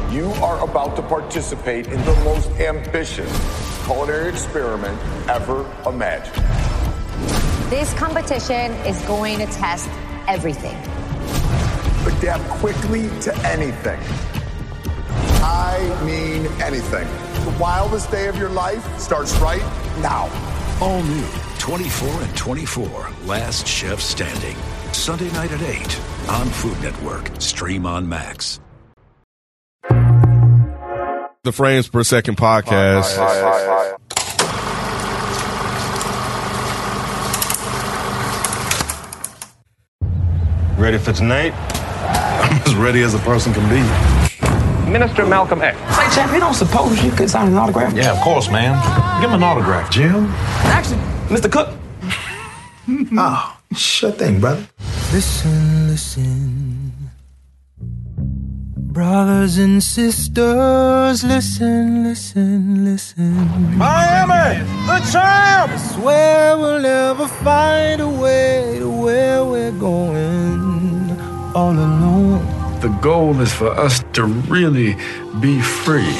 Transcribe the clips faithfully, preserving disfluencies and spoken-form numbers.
You are about to participate in the most ambitious culinary experiment ever imagined. This competition is going to test everything. Adapt quickly to anything. I mean anything. The wildest day of your life starts right now. All new twenty-four and twenty-four, Last Chef Standing. Sunday night at eight on Food Network. Stream on Max. The Frames Per Second podcast. Ready for tonight? I'm as ready as a person can be. Minister Malcolm X. Say, champ, you don't suppose you could sign an autograph? Yeah, of course, man. Give him an autograph, Jim. Actually, Mister Cook. Oh, sure thing, brother. Listen, listen. Brothers and sisters, listen, listen, listen. Miami, the champ! I swear we'll never find a way to where we're going all alone. The goal is for us to really be free.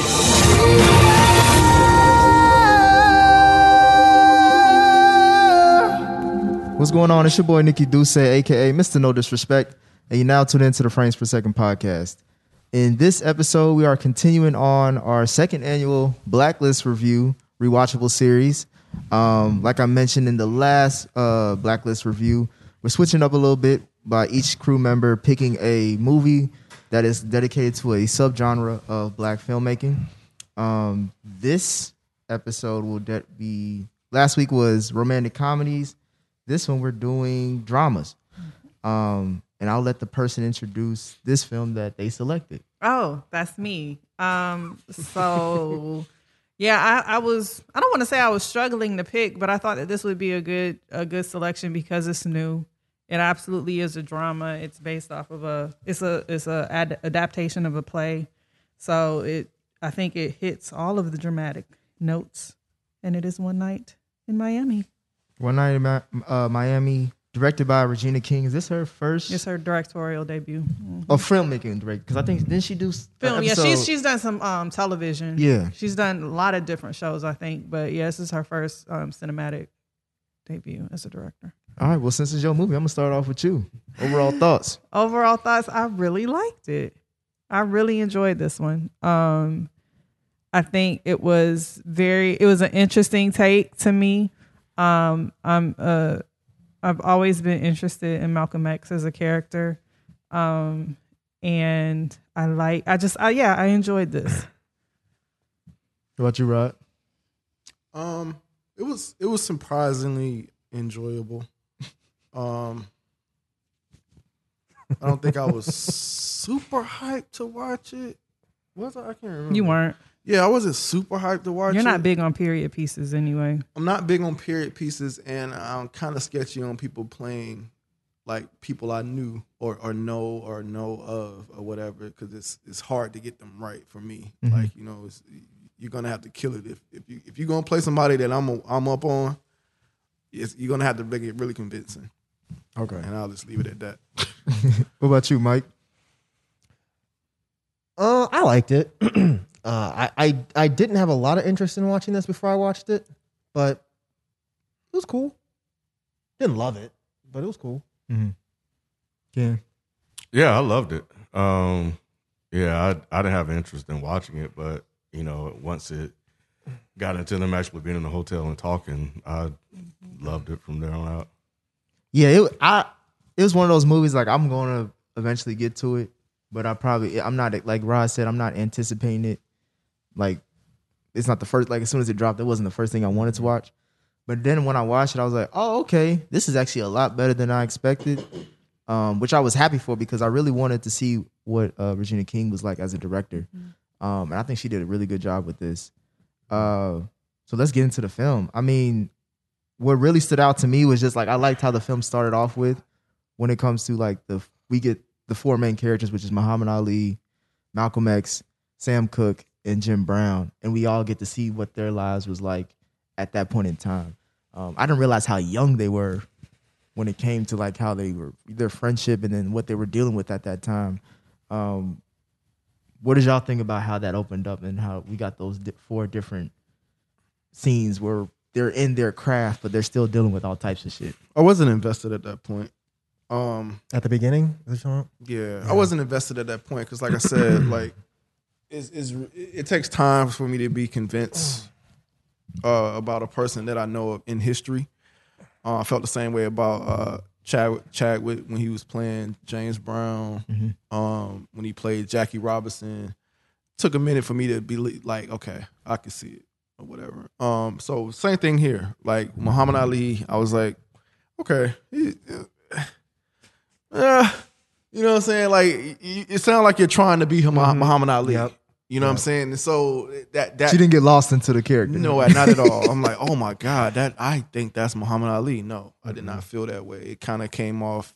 What's going on? It's your boy Nikki Duce, aka Mister No Disrespect, and you now tune into the Frames Per Second podcast. In this episode, we are continuing on our second annual Blacklist review rewatchable series. Um, like I mentioned in the last uh, Blacklist review, we're switching up a little bit by each crew member picking a movie that is dedicated to a subgenre of black filmmaking. Um, this episode will de- be, last week was romantic comedies. This one we're doing dramas. Um, and I'll let the person introduce this film that they selected. Oh, that's me. Um, so yeah, I, I was, I don't want to say I was struggling to pick, but I thought that this would be a good, a good selection because it's new. It absolutely is a drama. It's based off of a, it's a, it's a ad, adaptation of a play. So it, I think it hits all of the dramatic notes, and it is One Night in Miami. One Night in uh, Miami, directed by Regina King. Is this her first? It's her directorial debut. Mm-hmm. Oh, filmmaking director. Because I think, didn't she do film? Yeah, she's she's done some um, television. Yeah. She's done a lot of different shows, I think. But yeah, this is her first um, cinematic debut as a director. All right, well, since it's your movie, I'm going to start off with you. Overall thoughts. Overall thoughts, I really liked it. I really enjoyed this one. Um, I think it was very, it was an interesting take to me. Um, I'm, uh, I've always been interested in Malcolm X as a character. Um, and I like, I just, I, yeah, I enjoyed this. What about you, Rod? Um, it was, it was surprisingly enjoyable. Um, I don't think I was super hyped to watch it. Was I? I can't remember. You weren't. Yeah, I wasn't super hyped to watch it. You're not big on period pieces anyway. I'm not big on period pieces, and I'm kind of sketchy on people playing like people I knew or, or know or know of or whatever, because it's it's hard to get them right for me. Mm-hmm. Like, you know, it's, you're gonna have to kill it if if you if you're gonna play somebody that I'm a, I'm up on. It's, you're gonna have to make it really convincing. Okay, and I'll just leave it at that. What about you, Mike? Uh, I liked it. uh, I, I I didn't have a lot of interest in watching this before I watched it, but it was cool. Didn't love it, but it was cool. Mm-hmm. Yeah, yeah, I loved it. Um, yeah, I I didn't have interest in watching it, but you know, once it got into them actually being in the hotel and talking, I loved it from there on out. Yeah, it, I it was one of those movies like I'm going to eventually get to it, but I probably I'm not, like Rod said, I'm not anticipating it. Like it's not the first, like as soon as it dropped, it wasn't the first thing I wanted to watch. But then when I watched it, I was like, oh, okay, this is actually a lot better than I expected, um, which I was happy for because I really wanted to see what uh, Regina King was like as a director. Mm-hmm. Um, and I think she did a really good job with this. Uh, so let's get into the film. I mean, what really stood out to me was just like I liked how the film started off with when it comes to like the we get the four main characters, which is Muhammad Ali, Malcolm X, Sam Cooke, and Jim Brown, and we all get to see what their lives was like at that point in time. Um, I didn't realize how young they were when it came to like how they were, their friendship, and then what they were dealing with at that time. Um, what did y'all think about how that opened up and how we got those di- four different scenes where they're in their craft, but they're still dealing with all types of shit? I wasn't invested at that point. Um, At the beginning, yeah, yeah, I wasn't invested at that point because, like I said, like it's, it's, it takes time for me to be convinced uh, about a person that I know of in history. Uh, I felt the same way about uh, Chadwick, Chadwick when he was playing James Brown, Mm-hmm. um, when he played Jackie Robinson. Took a minute for me to be like, okay, I can see it or whatever. Um, so same thing here. Like Muhammad Ali, I was like, okay, he, uh, you know what I'm saying? Like it sounds like you're trying to be Mm-hmm. Muhammad Ali. Yep. You know what I'm saying? And so that that She didn't get lost into the character. no, not at all. I'm like, oh my God, that I think that's Muhammad Ali. No, I did not feel that way. It kind of came off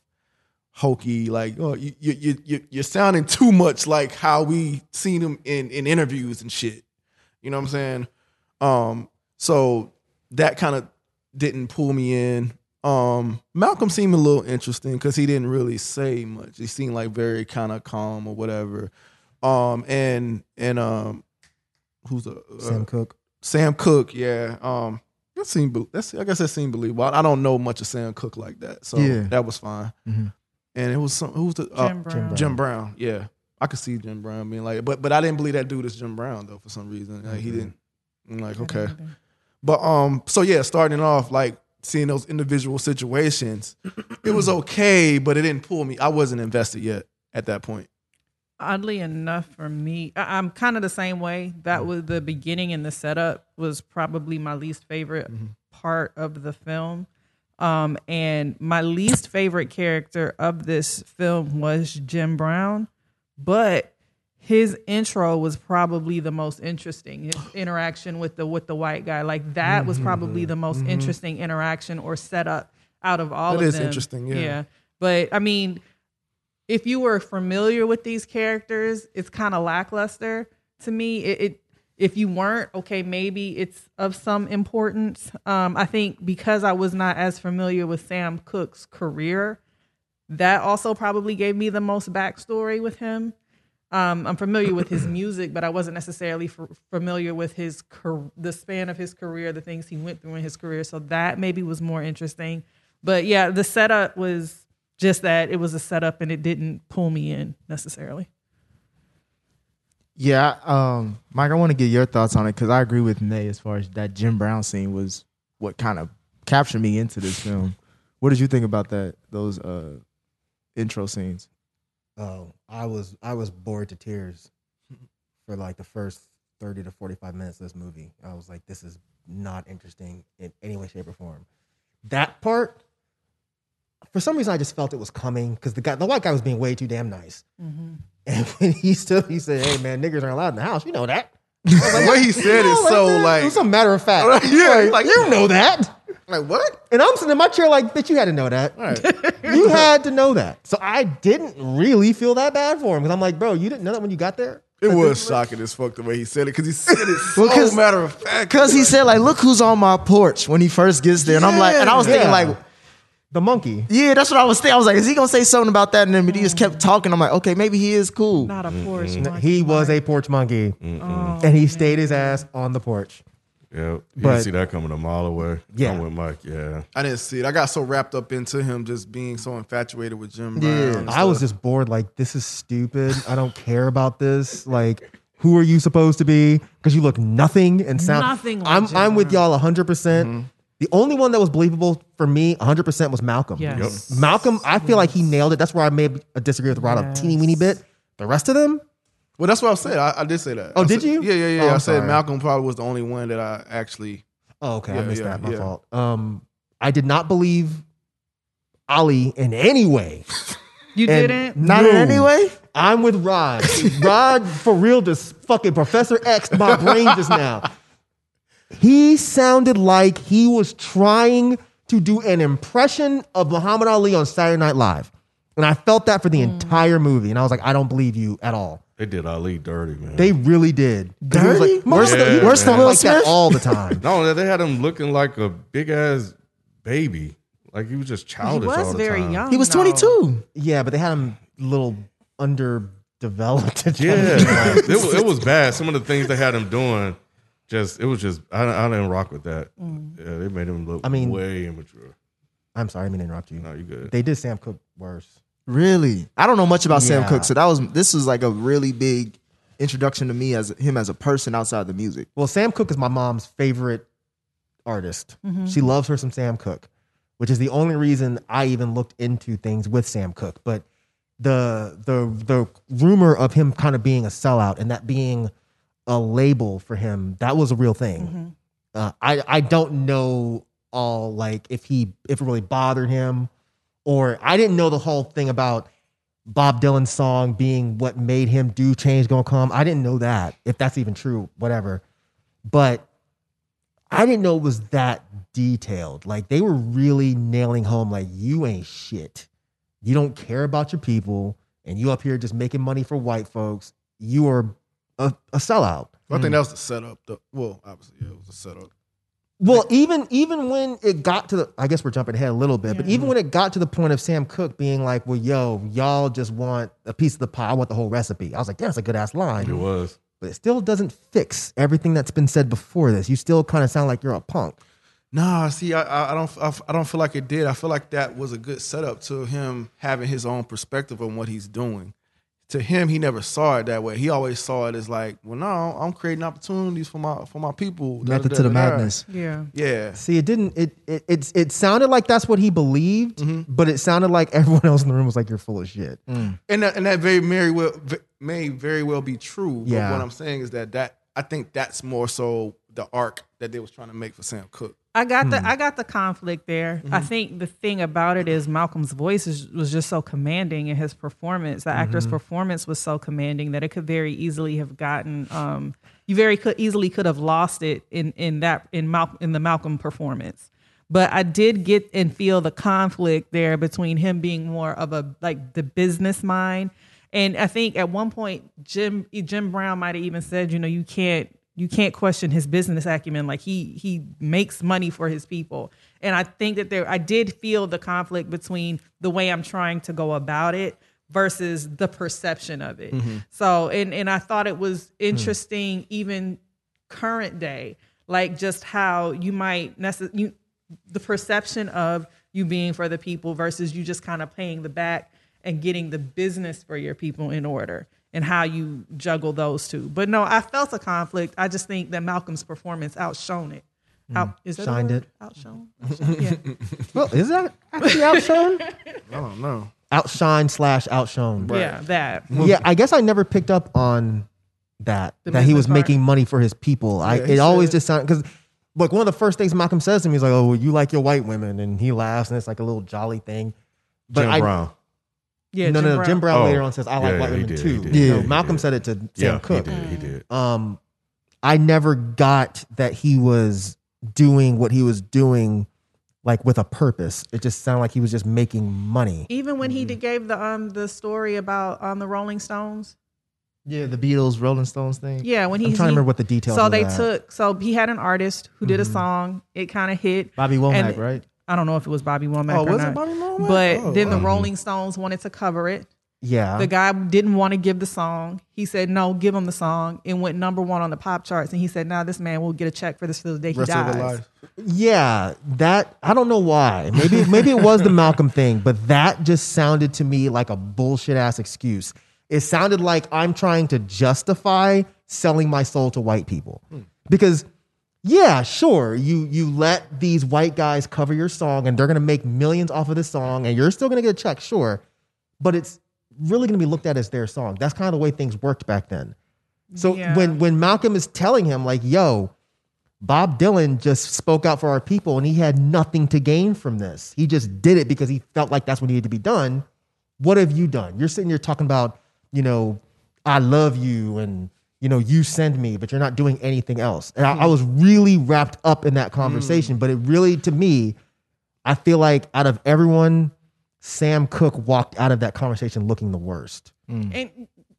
hokey, like, oh, you you you you're sounding too much like how we seen him in in interviews and shit. You know what I'm saying? Um, so that kind of didn't pull me in. Um, Malcolm seemed a little interesting because he didn't really say much. He seemed like very kind of calm or whatever. Um, and and um, who's the uh, Sam Cooke. Sam Cooke, yeah. Um, that seemed that's I guess that seemed believable. I, I don't know much of Sam Cooke like that, so Yeah. that was fine. Mhm. And it was some who's the uh, Jim Brown. Jim Brown, yeah. I could see Jim Brown being like, but but I didn't believe that dude is Jim Brown though for some reason. Like, he didn't. I'm like, okay, but um, so yeah, starting off like seeing those individual situations, it was okay, but it didn't pull me. I wasn't invested yet at that point. Oddly enough, for me, I- I'm kind of the same way. That was the beginning and the setup was probably my least favorite part of the film. Um, and my least favorite character of this film was Jim Brown, but his intro was probably the most interesting. His interaction with the with the white guy, like that, was probably the most interesting interaction or setup out of all That of is them. interesting, yeah. But I mean, if you were familiar with these characters, it's kind of lackluster to me. It, it if you weren't, okay, maybe it's of some importance. Um, I think because I was not as familiar with Sam Cooke's career, that also probably gave me the most backstory with him. Um, I'm familiar with his music, but I wasn't necessarily f- familiar with his car- the span of his career, the things he went through in his career. So that maybe was more interesting. But yeah, the setup was just that it was a setup and it didn't pull me in necessarily. Yeah, um, Mike, I want to get your thoughts on it because I agree with Nay as far as that Jim Brown scene was what kind of captured me into this film. What did you think about that? Those uh, intro scenes. Oh, I was I was bored to tears for like the first thirty to forty-five minutes of this movie. I was like, this is not interesting in any way, shape, or form. That part, for some reason, I just felt it was coming because the guy, the white guy, was being way too damn nice. Mm-hmm. And when he stood, he said, "Hey man, niggers aren't allowed in the house. You know that." The way he said You it know, so man, like, it was a matter of fact. yeah, like, like you know that. like what? And I'm sitting in my chair like, bitch, you had to know that. Right. You had to know that. So I didn't really feel that bad for him because I'm like, bro, you didn't know that when you got there? It Like, was this- shocking as fuck the way he said it because he said it so Well, 'cause- matter of fact. Because he said, like, look who's on my porch when he first gets there. And I'm like, and I was thinking, Yeah. like, The monkey. yeah, that's what I was thinking. I was like, is he going to say something about that? And then he just kept talking. I'm like, okay, maybe he is cool. Not a porch. He was a porch monkey. Oh, And he stayed his ass on the porch. Yeah, you But- didn't see that coming a mile away. Yeah. I'm with Mike. Yeah, I didn't see it. I got so wrapped up into him just being so infatuated with Jim Brown. Yeah. and I was stuff. just bored. Like, this is stupid. I don't care about this. Like, who are you supposed to be? Because you look nothing and sound. Nothing like I'm, Jim I'm with Brown. y'all one hundred percent. Mm-hmm. The only one that was believable for me one hundred percent was Malcolm. Yes. Yep. Malcolm, I feel like he nailed it. That's where I may disagree with Rod a teeny weeny bit. The rest of them, Well, that's what I said. I, I did say that. Oh, I did said- you? Yeah, yeah, yeah. Oh, I I'm said sorry. Malcolm probably was the only one that I actually. oh, okay, I Yeah, missed yeah, that. My yeah. fault. Um, I did not believe Ali in any way. You And didn't? Not no, in any way? I'm with Rod. Rod, for real, just fucking Professor X my brain just now. He sounded like he was trying to do an impression of Muhammad Ali on Saturday Night Live. And I felt that for the entire movie. And I was like, I don't believe you at all. they did Ali dirty, man. They really did. 'Cause he was Dirty? Like, Worse most of than- the- he worse than was Will like that Smith? all the time. no, they had him looking like a big ass baby. Like he was just He childish all was the very time. young. He was though. twenty-two. Yeah, but they had him a little under developed. Yeah, it, was, it was bad. Some of the things they had him doing, just it was just I, I didn't rock with that. Mm. Yeah, they made him look I mean, way immature. I'm sorry, I didn't interrupt you. No, you good. They did Sam Cooke worse. Really? I don't know much about Yeah. Sam Cooke, so that was this was like a really big introduction to me as him as a person outside the music. Well, Sam Cooke is my mom's favorite artist. Mhm. She loves her some Sam Cooke, which is the only reason I even looked into things with Sam Cooke. But the the the rumor of him kind of being a sellout and that being a label for him, that was a real thing. Mhm. Uh, I I don't know all like if he if it really bothered him, or I didn't know the whole thing about Bob Dylan's song being what made him do Change Gonna Come. I didn't know that, if that's even true, whatever. But I didn't know it was that detailed. Like they were really nailing home like you ain't shit. You don't care about your people and you up here just making money for white folks. You are a, a sellout. I think that was the setup. The, well, obviously, yeah, it was a setup. Well, even even when it got to the, I guess we're jumping ahead a little bit, but even when it got to the point of Sam Cooke being like, well, yo, y'all just want a piece of the pie. I want the whole recipe. I was like, that's a good ass line. It was. But it still doesn't fix everything that's been said before this. You still kind of sound like you're a punk. Nah, see, I, I, I don't, I, I don't feel like it did. I feel like that was a good setup to him having his own perspective on what he's doing. To him, he never saw it that way. He always saw it as like, well, no, I'm creating opportunities for my for my people. Method to the madness. Yeah, yeah. See, it didn't. It it it, it sounded like that's what he believed, but it sounded like everyone else in the room was like, "You're full of shit." And that, and that very very well may very well be true. Yeah. But what I'm saying is that that I think that's more so the arc that they was trying to make for Sam Cooke. I got the Hmm. I got the conflict there. I think the thing about it is Malcolm's voice is, was just so commanding in his performance. The actor's Mhm. performance was so commanding that it could very easily have gotten um, you very could easily could have lost it in in that in Mal- in the Malcolm performance. But I did get and feel the conflict there between him being more of a like the business mind, and I think at one point Jim Jim Brown might have even said, you know, you can't. You can't question his business acumen. Like he he makes money for his people. And I think that there I did feel the conflict between the way I'm trying to go about it versus the perception of it. Mhm. So and and I thought it was interesting even current day, like just how you might necess- you the perception of you being for the people versus you just kind of paying the back and getting the business for your people in order. And how you juggle those two. But no, I felt a conflict. I just think that Malcolm's performance outshone it. Out, is that a Shined word? it. Outshone? Outshone? Yeah. Well, is that actually outshone? I don't know. Outshine slash outshone. Yeah, that. Yeah, I guess I never picked up on that. The that he business was part? making money for his people. I Yeah, he it always said- just sounded because look, one of the first things Malcolm says to me is like, "Oh, well, you like your white women," and he laughs, and it's like a little jolly thing. But Jim I, Brown. Yeah, no, Jim no, no. Brown. Jim Brown Oh, later on says, "I like yeah, white he women did, too." he did. No, Yeah, he Malcolm did. said it to Sam Yeah, Cooke. he did. He did. Um, I never got that he was doing what he was doing, like with a purpose. It just sounded like he was just making money. Even when he did, gave the um the story about um the Rolling Stones. Yeah, the Beatles, Rolling Stones thing. Yeah, when he I'm trying to he- remember what the details. So of they that. took so he had an artist who did a song. It kind of hit. Bobby Womack, And- right? I don't know if it was Bobby Womack Oh, or was it not. Bobby Womack? But Oh, then the wow. Rolling Stones wanted to cover it. Yeah. The guy didn't want to give the song. He said, no, give him the song. It went number one on the pop charts. And he said, now this man will get a check for this till the day he Rest of dies. their life. Yeah, that I don't know why. Maybe maybe it was the Malcolm thing, but that just sounded to me like a bullshit ass excuse. It sounded like I'm trying to justify selling my soul to white people. Because yeah, sure, you you let these white guys cover your song and they're going to make millions off of this song and you're still going to get a check, sure. But it's really going to be looked at as their song. That's kind of the way things worked back then. So Yeah. when when Malcolm is telling him like, "Yo, Bob Dylan just spoke out for our people and he had nothing to gain from this. He just did it because he felt like that's what needed to be done." What have you done? You're sitting here talking about, you know, I love you and, you know, you send me, but you're not doing anything else. And I, I was really wrapped up in that conversation, but it really, to me, I feel like out of everyone, Sam Cooke walked out of that conversation looking the worst. And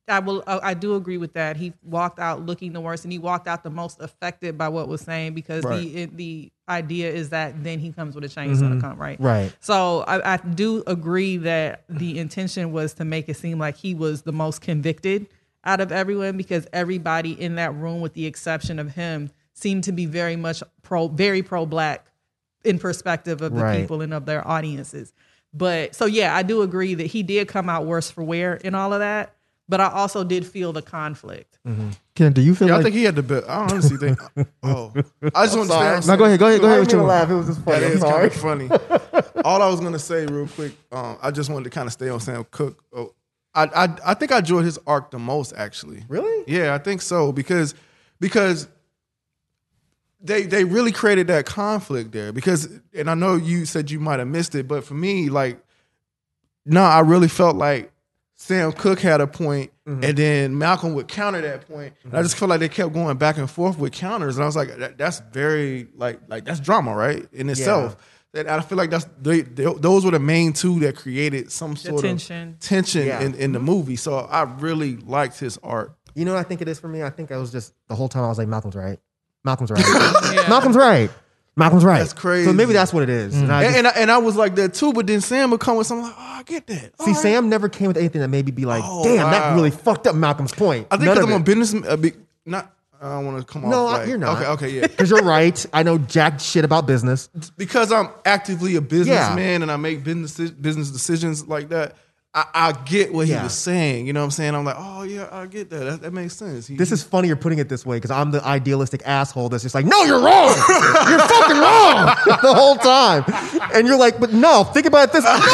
I will. uh, I do agree with that. He walked out looking the worst, and he walked out the most affected by what was saying because Right. the it, the idea is that then he comes with a change mm-hmm. gonna come, right? Right. So I, I do agree that the intention was to make it seem like he was the most convicted out of everyone because everybody in that room, with the exception of him, seemed to be very much pro, very pro-black in perspective of the Right. people and of their audiences. But so yeah, I do agree that he did come out worse for wear in all of that. But I also did feel the conflict. Mm-hmm. Ken, do you feel Yeah, like I think he had the best. I honestly think. Oh, I just want to sorry. say. No, go ahead, go ahead, go ahead with your laugh. laugh. It was just funny. That I'm is sorry. kind of funny. All I was gonna say real quick. Um, I just wanted to kind of stay on Sam Cooke. Oh, I, I I think I enjoyed his arc the most, actually. Really? Yeah, I think so because because they they really created that conflict there. Because and I know you said you might have missed it, but for me, like, no, I really felt like Sam Cooke had a point, mm-hmm. and then Malcolm would counter that point. Mm-hmm. And I just felt like they kept going back and forth with counters, and I was like, that, "That's very like like that's drama, right? In itself." Yeah. And I feel like that's they, they, those were the main two that created some The sort tension. of tension Yeah. in, in the movie. So I really liked his art. You know what I think it is for me? I think I was just the whole time I was like, Malcolm's right. Malcolm's right. yeah. Malcolm's right. Malcolm's right. That's crazy. So maybe that's what it is. Mm. And, I and, just, and, I, and I was like that too, but then Sam would come with something like, oh, I get that. see, All right. Sam never came with anything that made me be like, Oh, damn, that wow. really fucked up Malcolm's point. I think None because of I'm it. on business, a big, not, I don't want to come No, off I- like, you're not. Okay, okay, yeah. Because you're right. I know jack shit about business. Because I'm actively a businessman and I make business business decisions like that, I, I get what Yeah. he was saying. You know what I'm saying? I'm like, oh yeah, I get that. That, that makes sense. He, This is funny you're putting it this way because I'm the idealistic asshole that's just like, no, you're wrong. You're fucking wrong the whole time. And you're like, but no, think about this. No!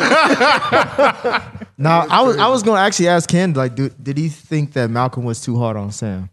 Now, I was I was gonna actually ask Ken, like, do, did he think that Malcolm was too hard on Sam?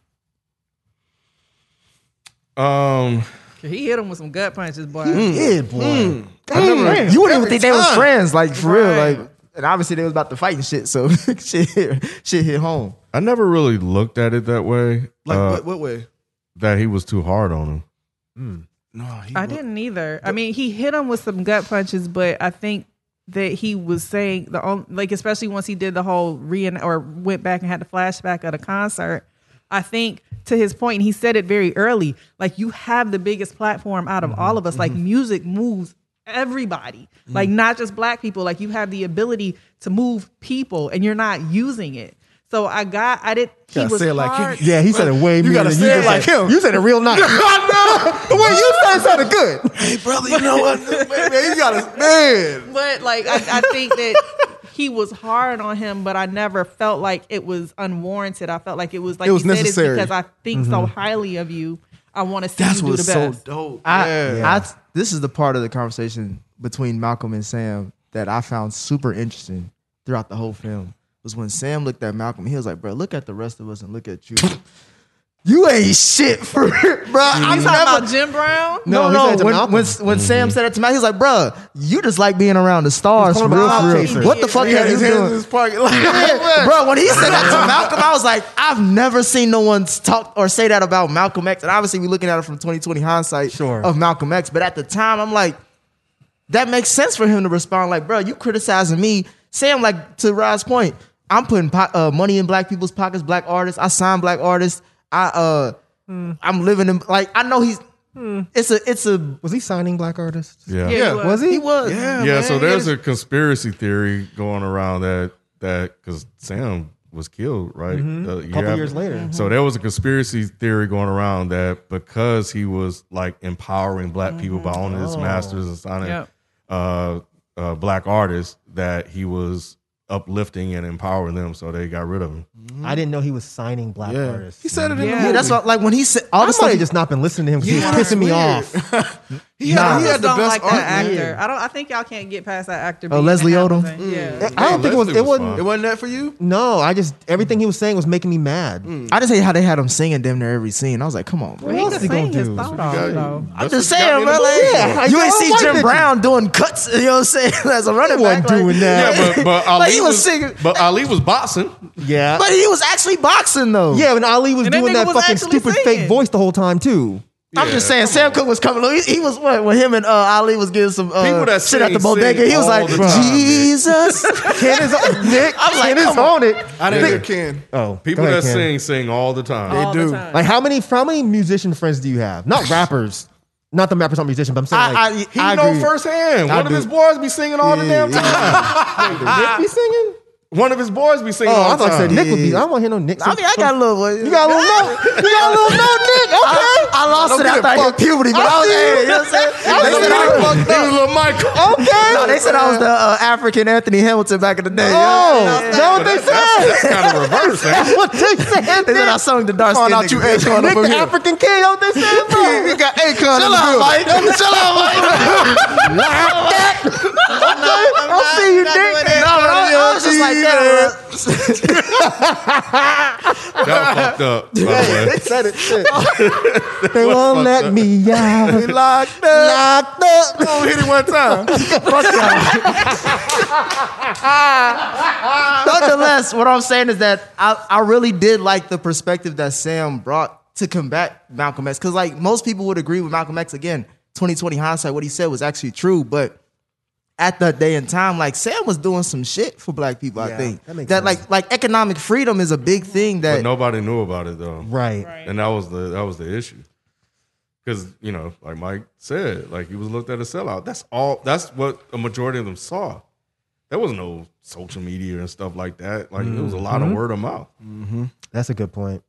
Um, He hit him with some gut punches, boy. He did, boy. Mm. I never, you wouldn't even think they was time. friends, like for real, Right. like. And obviously they was about to fight and shit, so shit, hit, shit hit home. I never really looked at it that way. like uh, what, what way? that he was too hard on him. No, he I wa- didn't either. I mean, he hit him with some gut punches, but I think that he was saying the only, like, especially once he did the whole re or went back and had the flashback of the concert. I think to his point, and he said it very early, like, you have the biggest platform out of Mm-hmm. all of us. Like, music moves everybody, like not just black people. Like, you have the ability to move people, and you're not using it. So I got, I did. He Gotta was say it like hard. him. Yeah, he said it way You meaner gotta than say you it just like said. him. You said it real nice. The way you said it sounded good. Hey, brother, you know what? man, man, you gotta, man. But like, I, I think that he was hard on him, but I never felt like it was unwarranted. I felt like it was like It was you said, necessary. it's because I think so highly of you. I want to see That's you do the what's so best. dope. I, yeah. I, this is the part of the conversation between Malcolm and Sam that I found super interesting throughout the whole film. Was when Sam looked at Malcolm, he was like, "Bro, look at the rest of us and look at you. You ain't shit for it, bro." I'm You talking never, about Jim Brown? No, No, he no. said it to When, Malcolm. when, when Sam said it to me, he was like, "Bro, you just like being around the stars He's for calling real, him a for cloud real. chaser. What the fuck He had are you his hands in doing?" his pocket. Like, Bro, when he said that to Malcolm, I was like, I've never seen no one talk or say that about Malcolm X. And obviously, we're looking at it from twenty twenty hindsight Sure. of Malcolm X. But at the time, I'm like, that makes sense for him to respond like, bro, you criticizing me. Sam, like, to Rod's point, I'm putting po- uh, money in black people's pockets, black artists. I sign black artists. I, uh, I'm living in, like, I know he's, it's a, it's a, Was he signing black artists? Yeah. Yeah, Yeah. he was. Was he? he was. yeah, Yeah, man, so he there's had a conspiracy theory going around that that because Sam was killed, right? Uh, A couple after. years later. So there was a conspiracy theory going around that because he was like empowering black people by owning his masters and signing Yep. uh, uh, black artists, that he was uplifting and empowering them, so they got rid of him. I didn't know he was signing black Yeah. artists. He said it in the Yeah. movie. Yeah, that's what, like, when he said all I the might stuff, have just not been listening to him because Yeah, he was pissing me that's off. He Nah. had, I he just had the don't best like art. that actor. Yeah. I don't. I think y'all can't get past that actor. Oh, being Leslie in Odom? Hamilton. Yeah. I don't think it was. Leslie It was wasn't. fine. It wasn't that for you? No, I just everything he was saying was making me mad. I just hate how they had him singing damn near every scene. I was like, come on, bro. But he else could he gonna sing his do? thought got- off, though. I'm That's just what got saying, me bro. in the Like, movie. Yeah, you I ain't don't see like Jim that Brown doing cuts. You know what I'm saying? As a running He wasn't back, like- doing that. Yeah, but, but Ali Like, he was was, singing- but Ali was boxing. Yeah, But he was actually boxing though. yeah. When Ali was And that doing nigga that was fucking actually stupid singing. fake voice the whole time too. I'm Yeah, just saying, come Sam on. Cooke was coming. He, he was what when him and uh, Ali was getting some uh, People that shit at the sing, bodega. sing He was all like, the time, man. Jesus. Ken is on, Nick. I'm like, Ken is come on it. I didn't Yeah. hear Ken. Oh, People go ahead, that Ken. sing sing all the time. They All do. the time. Like how many how many musician friends do you have? Not rappers. Not the rappers, not musicians, but I'm saying like I, He I, I know agree. firsthand. I One of do. his boys be singing all the Yeah, damn yeah. time. Nick be singing. One of his boys be singing Oh, all I the thought I time. said Nick would be. I don't want to hear no Nick. I mean, I got a little. You got a little note. You got a little note, Nick. Okay. I, I lost Don't it get after it I hit fucked. puberty, but I, was, hey, you know what I'm saying? They said I was, He was little Michael. Okay. no, they said I was the uh, African Anthony Hamilton back in the day. Oh, you know? is that what they That's said? kind of reverse, man. That's what they said. They said I sung the dark Find skin out you nigga. Akon Nick up the in here. African king. What they said, bro? You got Akon in Chill the out, building. Mike. Chill out, Mike. I'll see you, Nick. No, but I, I was just like that. That fucked up, by the way. They said it. Shit. They won't let me out. We locked up. Locked up. Oh, hit it one time. Nonetheless, what I'm saying is that I, I really did like the perspective that Sam brought to combat Malcolm X. Because like most people would agree with Malcolm X. Again, twenty twenty hindsight, what he said was actually true. But at that day and time, like Sam was doing some shit for black people. I Yeah, think that makes that sense. like like economic freedom is a big thing But that nobody knew about it though. Right. And that was the that was the issue. Because, you know, like Mike said, like he was looked at as a sellout. That's all that's what a majority of them saw. There was no social media and stuff like that. Like it was a lot of word of mouth. That's a good point.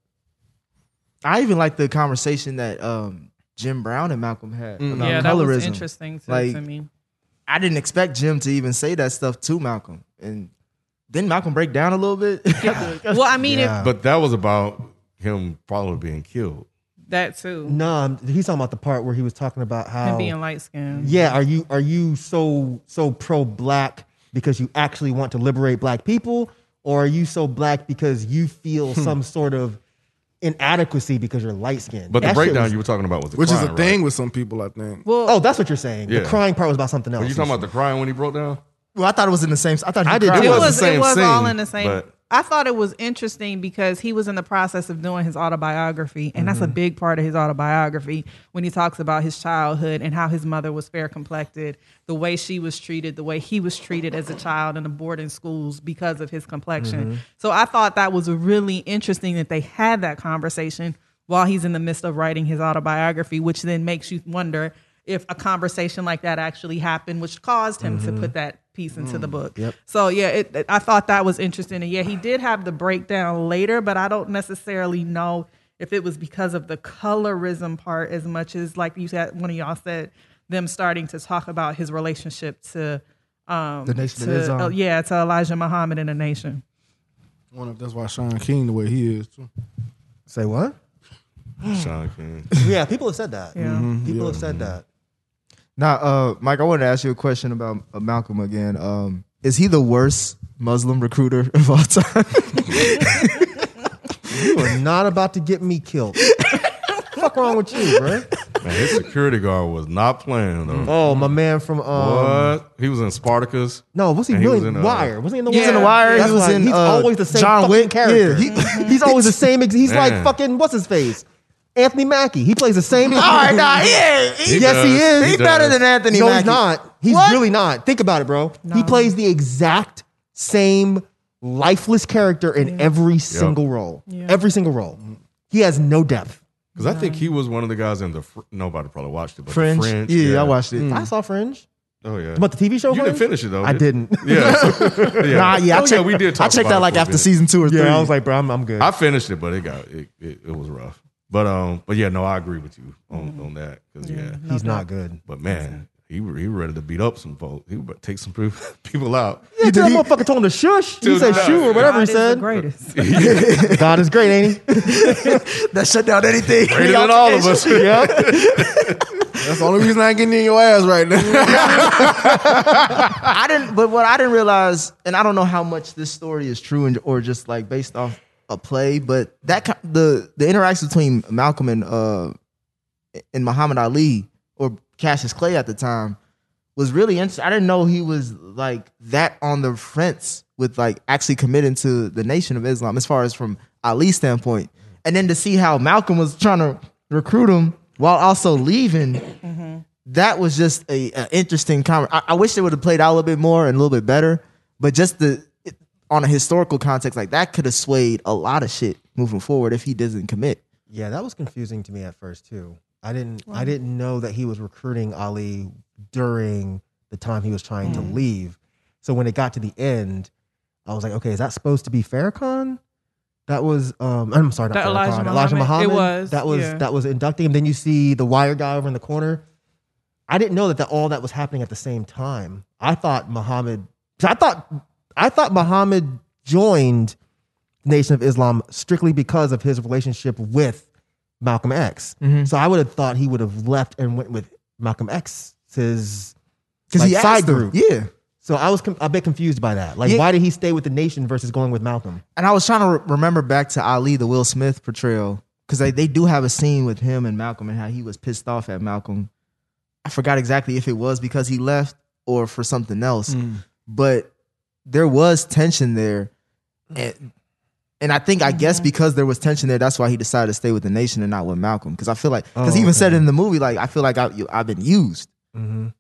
I even like the conversation that um, Jim Brown and Malcolm had about Yeah, that was colorism. interesting to, Like, to me. I didn't expect Jim to even say that stuff to Malcolm, and didn't Malcolm break down a little bit? Well, I mean, Yeah. But that was about him probably being killed. if that too, No, I'm- he's talking about the part where he was talking about how. him being light skinned. Yeah, are you are you so so pro black because you actually want to liberate black people, or are you so black because you feel some sort of inadequacy because you're light skinned? But the breakdown you were talking about was the Which is crying, a thing right? with some people, I think. Well, Oh, that's what you're saying. Yeah. The crying part was about something else. Were you talking about the crying when he broke down? Well, I thought it was in the same. I thought he I did cried. too. it was was the same it was all scene, in the same. but- I thought it was interesting because he was in the process of doing his autobiography, and that's a big part of his autobiography when he talks about his childhood and how his mother was fair complected, the way she was treated, the way he was treated as a child in the boarding schools because of his complexion. So I thought that was really interesting that they had that conversation while he's in the midst of writing his autobiography, which then makes you wonder if a conversation like that actually happened, which caused him to put that piece into the book. So yeah, it, it- I thought that was interesting. And yeah, he did have the breakdown later, but I don't necessarily know if it was because of the colorism part as much as, like you said, one of y'all said, them starting to talk about his relationship to um, The Nation of to, Islam. uh, yeah, to Elijah Muhammad and the nation. I wonder if that's why Sean King the way he is too. Say what? Sean King. Yeah, people have said that. Yeah. People have said that. Now, uh, Mike, I wanted to ask you a question about uh, Malcolm again. Um, is he the worst Muslim recruiter of all time? You are not about to get me killed. Fuck wrong with you, bro? Man, his security guard was not playing though. Oh, my man from um, What? He was in Spartacus. No, was he And he really was in, uh, Wire? Was he in the He Wire? was in The Wire. That's He was why in, He's uh, always the same John fucking Wick. character. Yeah, He, he's always the same. ex- He's like Man. fucking what's his face? Anthony Mackie. He plays the same. All right, nah, yeah, he, yes, he does. is. he's He better does. than Anthony no, Mackie. he's not. He's What? really not. Think about it, bro. He plays the exact same lifeless character in every single role. Every single role. He has no depth. Because I think he was one of the guys in the. Fr- Nobody probably watched it, but Fringe. The Fringe. Yeah, I watched it. I saw Fringe. Oh yeah. But the T V show you Fringe? didn't finish it though. I did- didn't. Yeah. yeah. Nah, yeah, I Oh, checked, we did. Talk I checked about that it like for a after bit. season two or three. Yeah, I was like, bro, I'm, I'm good. I finished it, but it got it. It, it was rough. But um, but yeah, no, I agree with you on, on that. Because yeah, He's not good. but man, he he ready to beat up some folks. He would take some pe- people out. Yeah, that motherfucker told him to shush. He Dude, said no. shoo or whatever God he is the said. greatest. God is great, ain't he? That shut down anything. Greater than all of us. Yep. That's the only reason I ain't getting in your ass right now. I didn't, but what I didn't realize, and I don't know how much this story is true and, or just like based off a play, but that ki- the the interaction between Malcolm and uh and Muhammad Ali or Cassius Clay at the time was really interesting. I didn't know he was like that on the fence with like actually committing to the Nation of Islam as far as from Ali's standpoint, and then to see how Malcolm was trying to recruit him while also leaving. Mm-hmm. That was just a, a interesting comment. I, I wish they would have played out a little bit more and a little bit better, but just the it, on a historical context, like that could have swayed a lot of shit moving forward if he doesn't commit. Yeah, that was confusing to me at first too. I didn't wow. I didn't know that he was recruiting Ali during the time he was trying mm. to leave. So when it got to the end, I was like, okay, is that supposed to be Farrakhan? That was um I'm sorry, not that Farrakhan. Elijah Muhammad. Elijah Muhammad. It was that was yeah. that was inducting him. Then you see the wire guy over in the corner. I didn't know that, that all that was happening at the same time. I thought Muhammad I thought I thought Muhammad joined Nation of Islam strictly because of his relationship with Malcolm X. Mm-hmm. So I would have thought he would have left and went with Malcolm X's because like, he side group. group. Yeah. So I was com- a bit confused by that. Like, yeah. why did he stay with the Nation versus going with Malcolm? And I was trying to re- remember back to Ali, the Will Smith portrayal, because they, they do have a scene with him and Malcolm and how he was pissed off at Malcolm. I forgot exactly if it was because he left or for something else, mm. but there was tension there. And, and I think, I mm-hmm. guess because there was tension there, that's why he decided to stay with the Nation and not with Malcolm. Because I feel like, because oh, he even okay. said it in the movie, like, I feel like I, I've been used. Mm-hmm.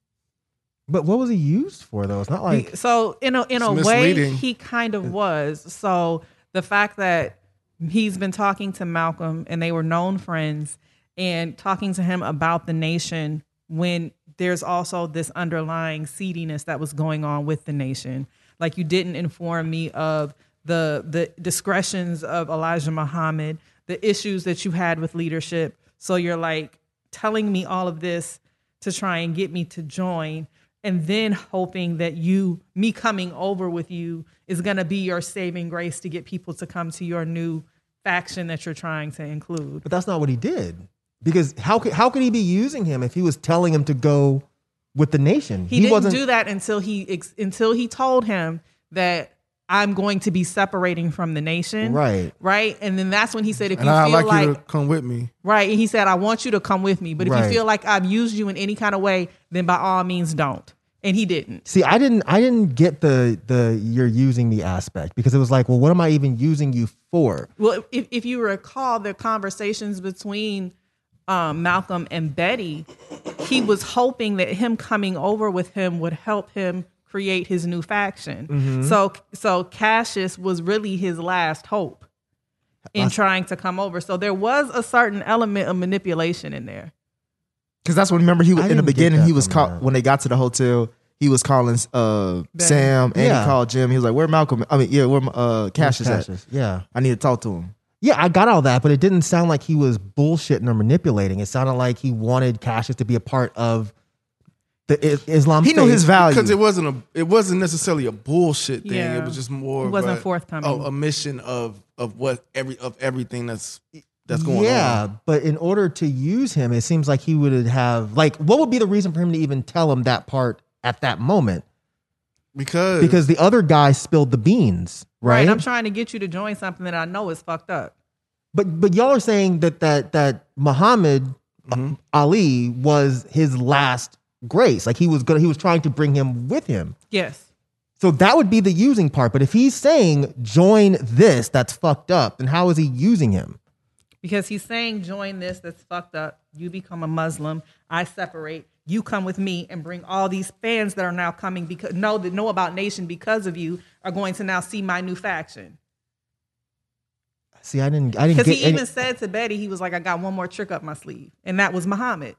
But what was he used for, though? It's not like... So, in a, in a way, he kind of was. So, the fact that he's been talking to Malcolm and they were known friends and talking to him about the Nation when there's also this underlying seediness that was going on with the Nation. Like, you didn't inform me of the the discretions of Elijah Muhammad, the issues that you had with leadership. So you're like telling me all of this to try and get me to join, and then hoping that you, me coming over with you is going to be your saving grace to get people to come to your new faction that you're trying to include. But that's not what he did. Because how could how could he be using him if he was telling him to go with the Nation? He, he didn't wasn't... do that until he until he told him that I'm going to be separating from the Nation. Right. Right. And then that's when he said, if and you I'd feel like, like you to come with me. Right. And he said, I want you to come with me. But if right. you feel like I've used you in any kind of way, then by all means don't. And he didn't. See, I didn't I didn't get the the you're using me aspect, because it was like, well, what am I even using you for? Well, if, if you recall the conversations between um, Malcolm and Betty, he was hoping that him coming over with him would help him create his new faction. Mm-hmm. So so Cassius was really his last hope in That's, trying to come over. So there was a certain element of manipulation in there. Because that's when, remember, he was, in the beginning, he was called, when they got to the hotel, he was calling uh, Sam, and yeah. he called Jim. He was like, where Malcolm? I mean, yeah, where uh, Cassius, Cassius at? Yeah. I need to talk to him. Yeah, I got all that, but it didn't sound like he was bullshitting or manipulating. It sounded like he wanted Cassius to be a part of the I- Islam He faith. knew his value. Because it wasn't a, it wasn't necessarily a bullshit thing. Yeah. It was just more It wasn't of a, forthcoming. A, a mission of of what every of everything that's that's going yeah, on. Yeah, but in order to use him, it seems like he would have, like, what would be the reason for him to even tell him that part at that moment? Because because the other guy spilled the beans, right? Right. I'm trying to get you to join something that I know is fucked up. But but y'all are saying that that that Muhammad mm-hmm. Ali was his last grace. Like, he was gonna he was trying to bring him with him. Yes. So that would be the using part. But if he's saying join this that's fucked up, then how is he using him? Because he's saying, join this that's fucked up. You become a Muslim. I separate. You come with me and bring all these fans that are now coming because know that know about Nation because of you are going to now see my new faction. See, I didn't. I didn't. Because Because he any- even said to Betty, he was like, "I got one more trick up my sleeve," and that was Muhammad.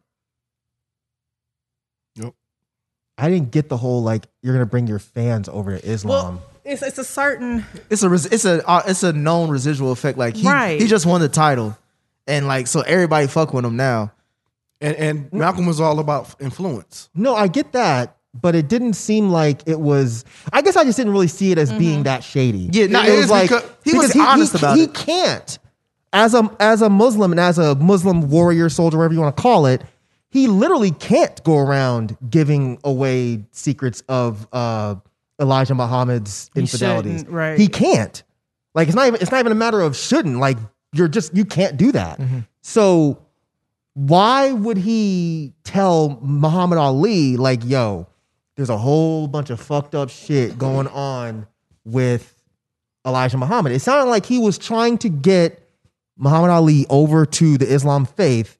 Yep. I didn't get the whole, like, you're gonna bring your fans over to Islam. Well, it's it's a certain. It's a res- it's a uh, it's a known residual effect. Like, he Right. he just won the title, and like, so everybody fuck with him now. And and Malcolm was all about influence. No, I get that, but it didn't seem like it was. I guess I just didn't really see it as Mm-hmm. being that shady. Yeah, no, it, it was is like because- he was because honest about he it. can't, as a as a Muslim and as a Muslim warrior, soldier, whatever you want to call it, he literally can't go around giving away secrets of uh, Elijah Muhammad's He infidelities. shouldn't, right. He can't. Like, it's not even it's not even a matter of shouldn't. Like, you're just you can't do that. Mm-hmm. So why would he tell Muhammad Ali, like, yo, there's a whole bunch of fucked up shit going on with Elijah Muhammad? It sounded like he was trying to get Muhammad Ali over to the Islam faith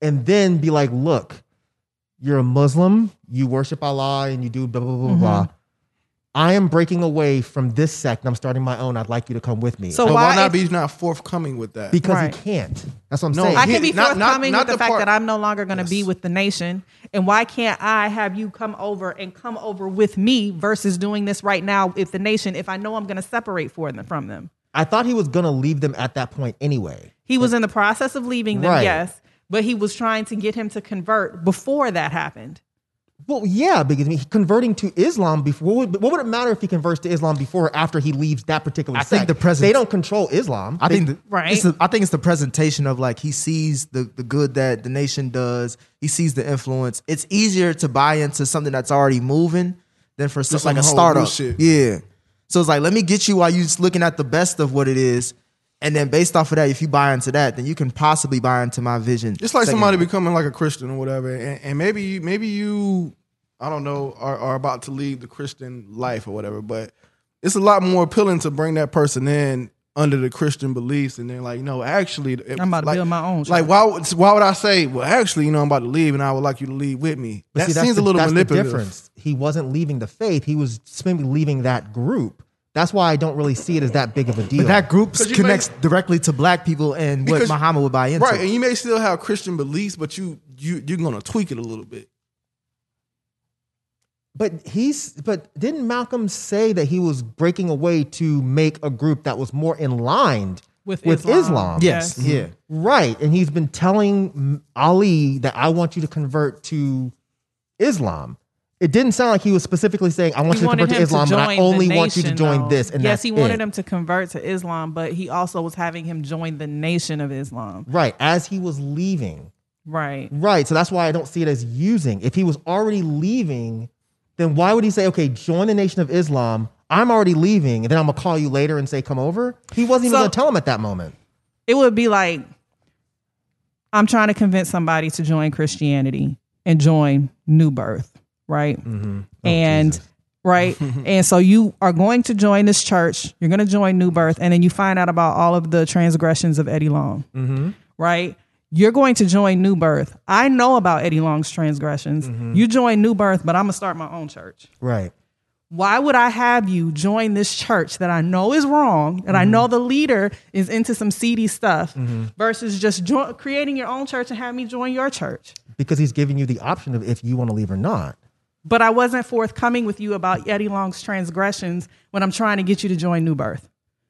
and then be like, look, you're a Muslim, you worship Allah, and you do blah, blah, blah, Mhm. blah. I am breaking away from this sect and I'm starting my own. I'd like you to come with me. So But why why not if- be not forthcoming with that? Because Right. he can't. That's what I'm No, saying. I he- can be not- not- forthcoming not with the, the fact part- that I'm no longer going to be with the nation. And why can't I have you come over and come over with me versus doing this right now with the nation if I know I'm going to separate for them, from them? I thought he was going to leave them at that point anyway. He was in the process of leaving them, Right. yes, but he was trying to get him to convert before that happened. Well, yeah, because I mean, converting to Islam before, what would, what would it matter if he converts to Islam before or after he leaves that particular I sect? think the present- They don't control Islam. I They- think the, Right. it's the, I think it's the presentation of like he sees the the good that the nation does. He sees the influence. It's easier to buy into something that's already moving than for Just something like a some whole new startup. shit. Yeah. So it's like let me get you while you're just looking at the best of what it is, and then based off of that, if you buy into that, then you can possibly buy into my vision. It's like Second- somebody becoming like a Christian or whatever, and, and maybe you, maybe you, I don't know, are, are about to leave the Christian life or whatever. But it's a lot more appealing to bring that person in under the Christian beliefs, and then like, you know, actually, it- I'm about to like, build my own. Like, why? would- Why would I say, well, actually, you know, I'm about to leave, and I would like you to leave with me? But That see, that's seems the, a little that's manipulative. The difference. He wasn't leaving the faith. He was simply leaving that group. That's why I don't really see it as that big of a deal. But that group 'Cause you connects directly to black people and what Because- Muhammad would buy into. Right, and you may still have Christian beliefs, but you you you're gonna tweak it a little bit. But he's but didn't Malcolm say that he was breaking away to make a group that was more in line With with Islam. Islam? Yes. Yes. Yeah. Right. And he's been telling mm, Ali that I want you to convert to Islam. It didn't sound like he was specifically saying, I want He you to wanted convert to him Islam, to but join I the only want you to nation, join though. this. And yes, that's he wanted it. him to convert to Islam, but he also was having him join the nation of Islam. Right. As he was leaving. Right. Right. So that's why I don't see it as using. If he was already leaving, then why would he say, okay, join the Nation of Islam? I'm already leaving, and then I'm going to call you later and say, come over? He wasn't even So- going to tell him at that moment. It would be like, I'm trying to convince somebody to join Christianity and join New Birth, right? Mm-hmm. and right, and so you are going to join this church. You're going to join New Birth, and then you find out about all of the transgressions of Eddie Long, Mm-hmm. right? You're going to join New Birth. I know about Eddie Long's transgressions. Mm-hmm. You join New Birth, but I'm gonna start my own church. Right. Why would I have you join this church that I know is wrong, that I Mm-hmm. know the leader is into some seedy stuff, versus just jo- creating your own church and have me join your church? Because he's giving you the option of if you want to leave or not. But I wasn't forthcoming with you about Eddie Long's transgressions when I'm trying to get you to join New Birth.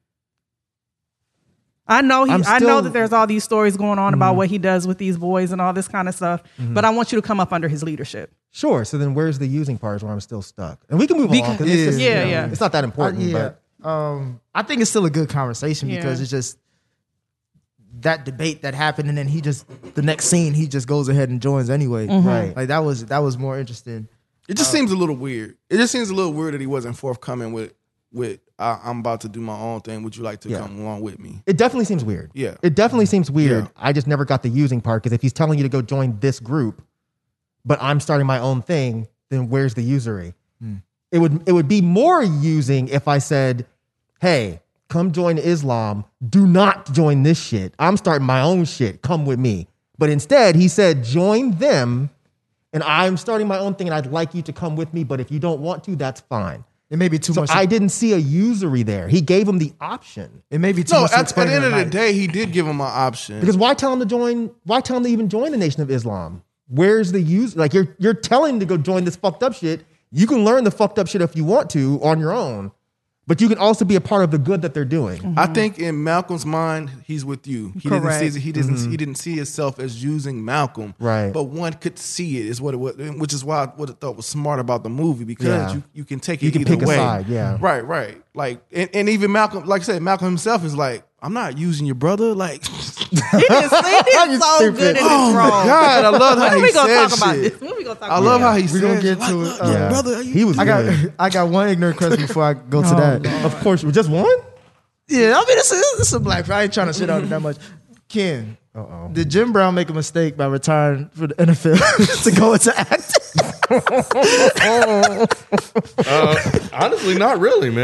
I know he, I'm I know still- that there's all these stories going on about what he does with these boys and all this kind of stuff, Mm-hmm. but I want you to come up under his leadership. Sure. So then where's the using part is where I'm still stuck. And we can move Because- on. 'cause it's just, Yeah, you know, yeah. It's not that Uh, important. yeah. But Um, I think it's still a good conversation because Yeah. it's just that debate that happened, and then he just the next scene he just goes ahead and joins anyway. Mm-hmm. Right. Like that was that was more interesting. It just seems a little weird. It just seems a little weird that he wasn't forthcoming with with I, I'm about to do my own thing. Would you like to Yeah. come along with me? it definitely seems weird. Yeah. It definitely seems weird. Yeah. I just never got the using part because if he's telling you to go join this group, but I'm starting my own thing, then where's the usury? It would it would be more using if I said, hey, come join Islam. Do not join this shit. I'm starting my own shit. Come with me. But instead, he said, join them, and I'm starting my own thing, and I'd like you to come with me. But if you don't want to, that's fine. It may be too So much. I didn't see a usury there. He gave him the option. it may be too No, much to at, at explain the end in of a the night. day, he did give him an option. Because why tell him to join? Why tell him to even join the Nation of Islam? Where's the use? Like you're you're telling him to go join this fucked up shit. You can learn the fucked up shit if you want to on your own, but you can also be a part of the good that they're doing. I think in Malcolm's mind, he's with you. He Correct. didn't see he didn't he didn't see himself as using Malcolm, Right. But one could see it is what it was, which is why I what I thought was smart about the movie because Yeah. you, you can take it You can either pick a way. side, yeah. right, right. Like and, and even Malcolm, like I said, Malcolm himself is like, I'm not using your brother. Like, He did, he did so stupid. good in this oh role. my god, I love how When are he we gonna said talk about shit. this? When we gonna talk I about love this? how he We said gonna shit. get Like, to look, it. your Yeah. brother. He was I got good. I got one ignorant question before I go to Oh, that. Lord. Of course, just one. Yeah, I mean it's a, it's a black. I ain't trying to shit on it that much. Ken, Uh-oh. did Jim Brown make a mistake by retiring for the N F L to go into acting? Uh, honestly, not really, man.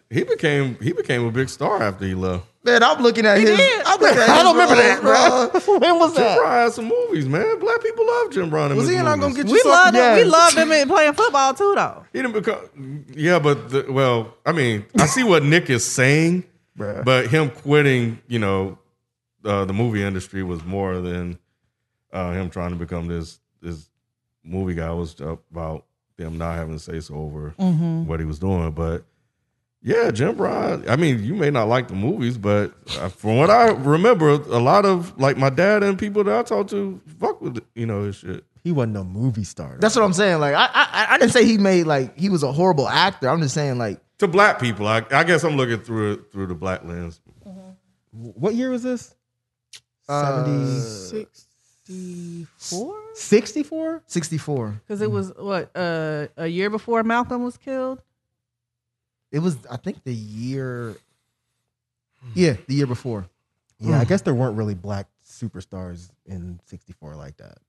he became he became a big star after he left. Man, I'm looking at He his. did. I'm looking at I his don't remember that, roles, bro. When was Jim that? Brown had some movies, man. Black people love Jim Brown. In Was his he not movies. gonna get you We something? loved him. We Yes. loved him in playing football too, though. He didn't become. Yeah, but the, well, I mean, I see what Nick is saying, Bruh. but him quitting, you know, uh, the movie industry was more than uh, him trying to become this this movie guy. It was about them not having to say so over Mm-hmm. what he was doing, but. Yeah, Jim Brown. I mean, you may not like the movies, but uh, from what I remember, a lot of like my dad and people that I talked to fuck with you know his shit. He wasn't no movie star. That's what I'm saying. Like, I, I, I didn't say he made like he was a horrible actor. I'm just saying like To black people, I, I guess I'm looking through it through the black lens. What year was this? Uh, sixty-four? sixty-four? sixty-four. Because it was, what, uh, a year before Malcolm was killed? It was, I think, the year. Yeah, the year before. Yeah, I guess there weren't really black superstars in sixty-four like that.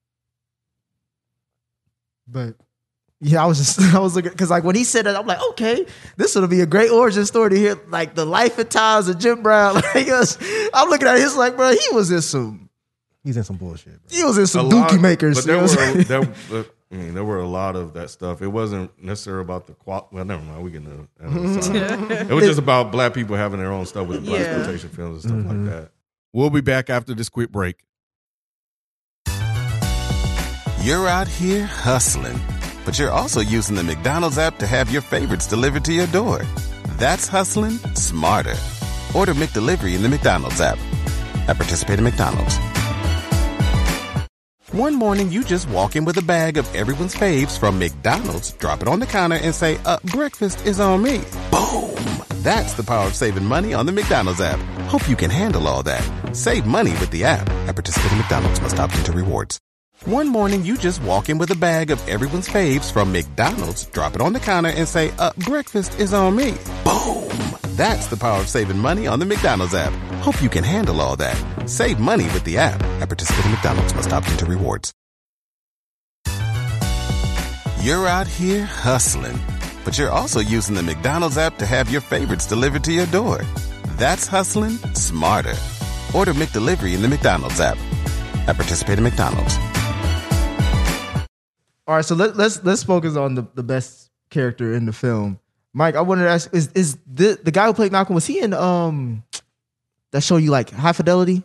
But Yeah, I was just, I was looking, because like when he said that, I'm like, okay, this would be a great origin story to hear, like the life and times of Jim Brown. Like, it was, I'm looking at it, it's like, bro, he was in some, he's in some bullshit, bro. he was in some A lot- dookie makers. But you there know were, what I'm saying? there, I mean, there were a lot of that stuff. It wasn't necessarily about the qual. Well, never mind. We get into that. It was just about black people having their own stuff with the black Yeah. exploitation films and stuff like that. We'll be back after this quick break. You're out here hustling, but you're also using the McDonald's app to have your favorites delivered to your door. That's hustling smarter. Order McDelivery in the McDonald's app. At participating McDonald's. One morning, you just walk in with a bag of everyone's faves from McDonald's, drop it on the counter, and say, uh, breakfast is on me. Boom! That's the power of saving money on the McDonald's app. Hope you can handle all that. Save money with the app. At participating McDonald's, must opt into rewards. One morning, you just walk in with a bag of everyone's faves from McDonald's, drop it on the counter, and say, uh, breakfast is on me. Boom! That's the power of saving money on the McDonald's app. Hope you can handle all that. Save money with the app. At participating McDonald's, must opt into rewards. You're out here hustling, but you're also using the McDonald's app to have your favorites delivered to your door. That's hustling smarter. Order McDelivery in the McDonald's app. At participating McDonald's. All right, so let, let's let's focus on the, the best character in the film. Mike, I wanted to ask: Is is the the guy who played Malcolm? Was he in um that show you like High Fidelity?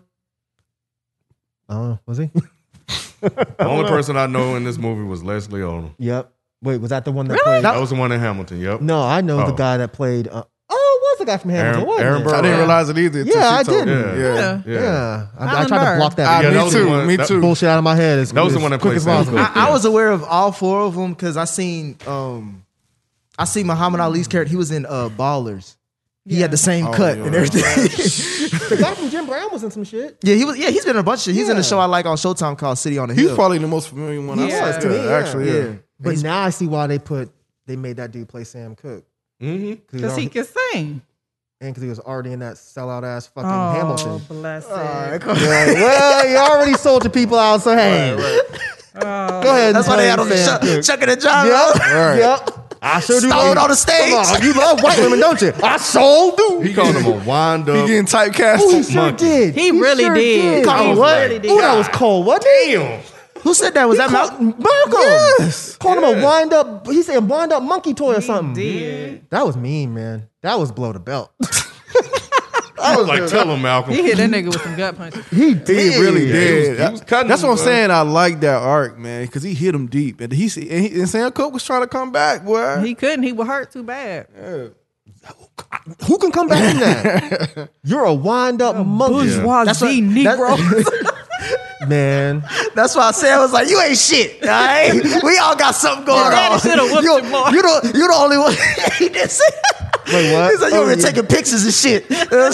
Oh, was he? The only person I know in this movie was Leslie Odom. Yep. Wait, was that the one that Really? played? That was the one in Hamilton. Yep. No, I know the Oh. guy that played. Uh, oh, it was the guy from Hamilton. Aaron- wasn't Aaron it? Burr. I didn't realize it either. until Yeah, she I told me. didn't. Yeah. Yeah. Yeah. Yeah, I, I Alan tried to Burr. block that. Ah, Yeah, me that was the too. one- Me that- too. bullshit out of my head. As That was the as one that quick played as Sam possible. Cooke. I, I was aware of all four of them because I seen um I seen Muhammad Ali's character. He was in uh Ballers. He had the same Oh, cut yeah. and everything. The guy from Jim Brown was in some shit. yeah, he was. Yeah, he's been in a bunch of shit. He's in a Yeah. show I like on Showtime called City on the He's Hill. probably the most familiar one I Yeah. saw. To me, Yeah, yeah. actually, yeah. yeah. But He's- now I see why they put they made that dude play Sam Cooke. Mm-hmm. Because he can sing. and because he was already in that sellout ass fucking Oh, Hamilton. bless it. Yeah, well, you already sold your people out, so hey, Oh. go ahead. That's and why they play had on the Sam Chuck, Cooke. Chuck and the John. Yep, Right. yep. I sure do. Stole love- on the stage. Come on, you love white women, don't you? I sure do. He called him a wind He up. getting typecast. Oh, he sure monkey. did. He really sure did. Call him He what? really did. Oh, that was cold. What? Damn. Who said that? Was that Malcolm? Malcolm. Yes. Called him a wind up. He said wind up monkey toy or something. did. That was mean, man. That was blow the belt. I was like, tell him, Malcolm. He hit that nigga with some gut punches. He He did. really Yeah, did. he was- he was cutting That's him, what I'm bro. saying. I like that arc, man, because he hit him deep, and he and, he, and Sam Cooke was trying to come back, boy. He couldn't. He was hurt too bad. Who can come back from that? You're a wind up monkey, Bourgeoisie That's what- Negro. man. That's why I said I was like, you ain't shit. All right, we all got something going Your daddy on. shoulda whooped you, him more. you the you the only one. He did say. Wait, what? He's like, you Oh, over here yeah. taking pictures and shit.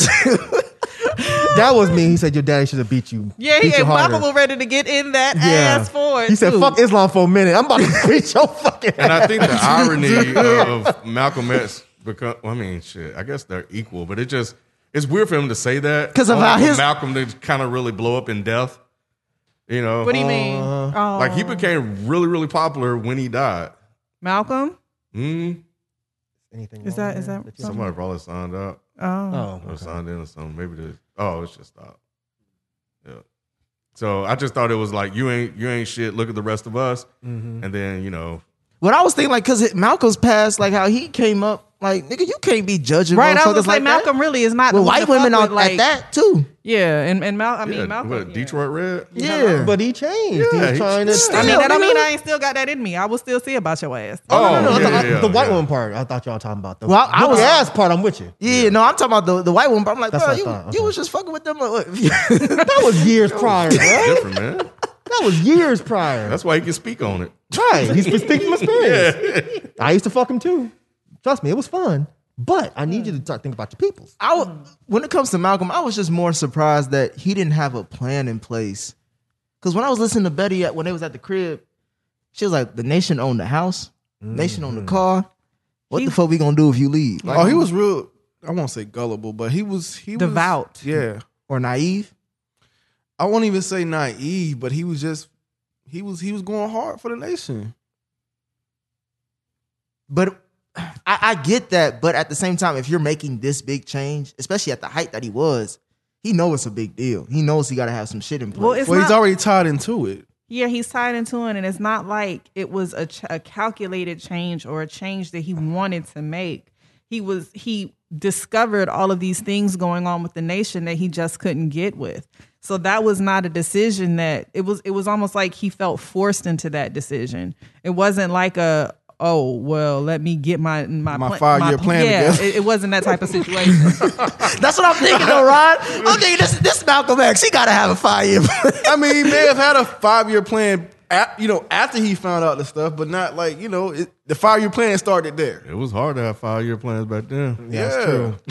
That was me. He said your daddy should have beat you. Yeah, beat he you and harder. Papa was ready to get in that Yeah. ass for it. He said, too. "Fuck Islam for a minute. I'm about to beat your fucking." And I think the ass." irony of Malcolm X become, I mean, shit, I guess they're equal, but it just, it's weird for him to say that. 'Cause of Only how for his- Malcolm to kind of really blow up in death. You know? What do you mean? Uh, Oh. Like he became really, really popular when he died. Malcolm? Mm. anything? Is wrong that- is there that you have- Somebody probably signed up. Oh. Oh, Or okay. signed in or something. Maybe the oh, it's just stopped. Yeah. So I just thought it was like you ain't you ain't shit. Look at the rest of us, Mhm. and then you know. What I was thinking, like, because Malcolm's past, like how he came up, like, nigga, you can't be judging Right, I was motherfuckers gonna say like Malcolm that. really is not With the one white to women fuck on with, like, at that too. Yeah, and, and Mal- I mean yeah, Malcolm. what, Detroit Red. Yeah, but he changed. Yeah, he was he- trying to. yeah. I mean, that don't mean nigga. I ain't still got that in me. I will still see about your ass. Oh, no, no, no. I yeah, thought- yeah, the white yeah. woman part. I thought y'all talking about the. Well, I the was- ass part. I'm with you. Yeah, no, I'm talking about the, the white woman. But I'm like, That's bro, what I you, thought, you okay. was just fucking with them. Or what? That was years prior, bro. Different, man. That was years prior. That's why he can speak on it. Right. He's speaking from experience. I used to fuck him too. Trust me, it was fun. But I need you to start thinking about your peoples. I w- when it comes to Malcolm, I was just more surprised that he didn't have a plan in place. Because when I was listening to Betty at when they was at the crib, she was like, "The nation owned the house, nation owned the car. What He- the fuck we gonna do if you leave?" Like, Oh, he was real. I won't say gullible, but he was he Devout. Was, yeah, or naive. I won't even say naive, but he was just he was he was going hard for the nation. But I, I get that. But at the same time, if you're making this big change, especially at the height that he was, he knows it's a big deal. He knows he got to have some shit in place. Well, it's Well, he's not- already tied into it. Yeah, he's tied into it, and it's not like it was a, ch- a calculated change or a change that he wanted to make. He was he discovered all of these things going on with the nation that he just couldn't get with. So that was not a decision that it was. It was almost like he felt forced into that decision. It wasn't like a oh well, let me get my my My pla- five-year plan Yeah, together. it, it wasn't that type of situation. That's what I'm thinking, though, Ron. Okay, this this Malcolm X, he got to have a five year plan. I mean, he may have had a five year plan, at, you know, after he found out the stuff, but not like you know, it, the five year plan started there. It was hard to have five year plans back then. Yeah, that's Yeah.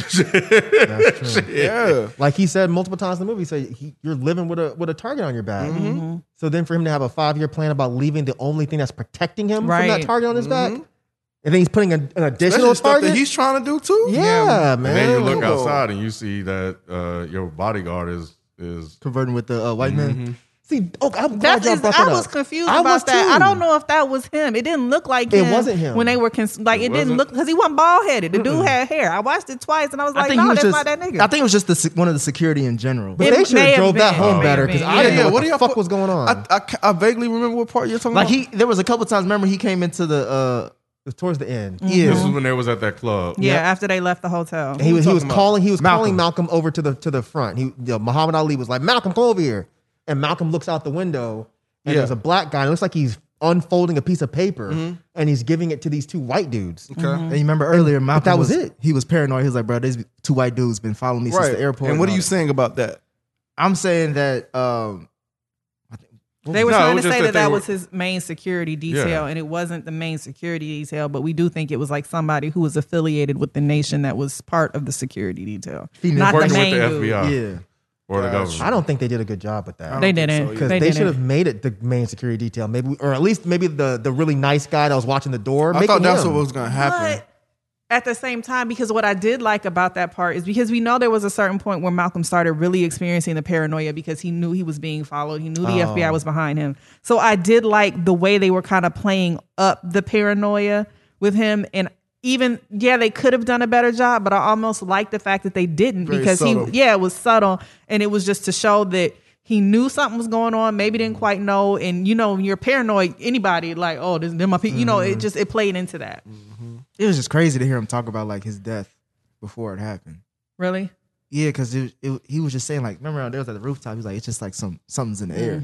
true. That's true. Yeah, Like he said multiple times in the movie, he said he, you're living with a with a target on your back. Mm-hmm. So then for him to have a five year plan about leaving the only thing that's protecting him from Right. that target on his back, and then he's putting a, an additional especially stuff target. that he's trying to do too. yeah, And man. then you look Whoa. outside and you see that uh, your bodyguard is is Converting with the uh, white man. Mhm. See, oh, I'm glad That's y'all is, brought I that was up. confused I about was that. too. I don't know if that was him. It didn't look like It him. wasn't him. when they were cons- like it, It didn't wasn't? look because he wasn't bald headed. The dude had hair. I watched it twice and I was I like, think no, he was that's just. not that nigga. I think it was just the se- one of the security in general. But It they should may have have drove that been. home It may better have because been. I Yeah, didn't yeah, know what what do the y'all fuck put- was going on. I, I, I vaguely remember what part you're talking Like about. he, there was a couple times. Remember, he came into the. Uh, It was towards the end. yeah, This is when they was at that club. yeah, after they left the hotel. And he was he was talking about? calling he was Malcolm. calling Malcolm over to the to the front. He you know, Muhammad Ali was like, Malcolm, come over here. And Malcolm looks out the window and Yeah. there's a black guy. It looks like he's unfolding a piece of paper and he's giving it to these two white dudes. Okay. and you remember earlier, Malcolm that was was it. He was paranoid. He was like, "Bro, these two white dudes been following me since the airport." And what are all you that. saying about that? I'm saying that. Um, They were No, it trying was to just say that that they that were- was his main security detail, Yeah. and it wasn't the main security detail. But we do think it was like somebody who was affiliated with the nation that was part of the security detail, not the Working with main the dude. F B I yeah, or the Gosh. government. I don't think they did a good job with that. They didn't. Because They they, didn't. should have made it the main security detail, maybe, or at least maybe the the really nice guy that was watching the door. I make thought it that's him. what was going to happen. But at the same time, because what I did like about that part is because we know there was a certain point where Malcolm started really experiencing the paranoia because he knew he was being followed. He knew the F B I was behind him. So I did like the way they were kind of playing up the paranoia with him. And even, yeah, they could have done a better job, but I almost like the fact that they didn't Very because subtle. he, yeah, it was subtle. And it was just to show that he knew something was going on, maybe didn't quite know. And, you know, when you're paranoid, anybody like, oh, this, this my people, you know, it just, it played into that. it was just crazy to hear him talk about like his death before it happened. Really? Yeah, because it, it, he was just saying like, remember there was at the rooftop. He was like, it's just like some something's in the air.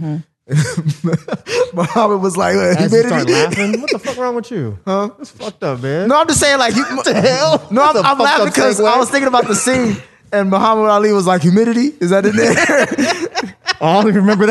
Muhammad was like, uh, As you humidity. start laughing, what the fuck wrong with you? Huh? That's fucked up, man. No, I'm just saying like, you, what the hell? No, I'm, That's a I'm fucked laughing up because segue. I was thinking about the scene. And Muhammad Ali was like, humidity? Is that in there? Oh, I don't even remember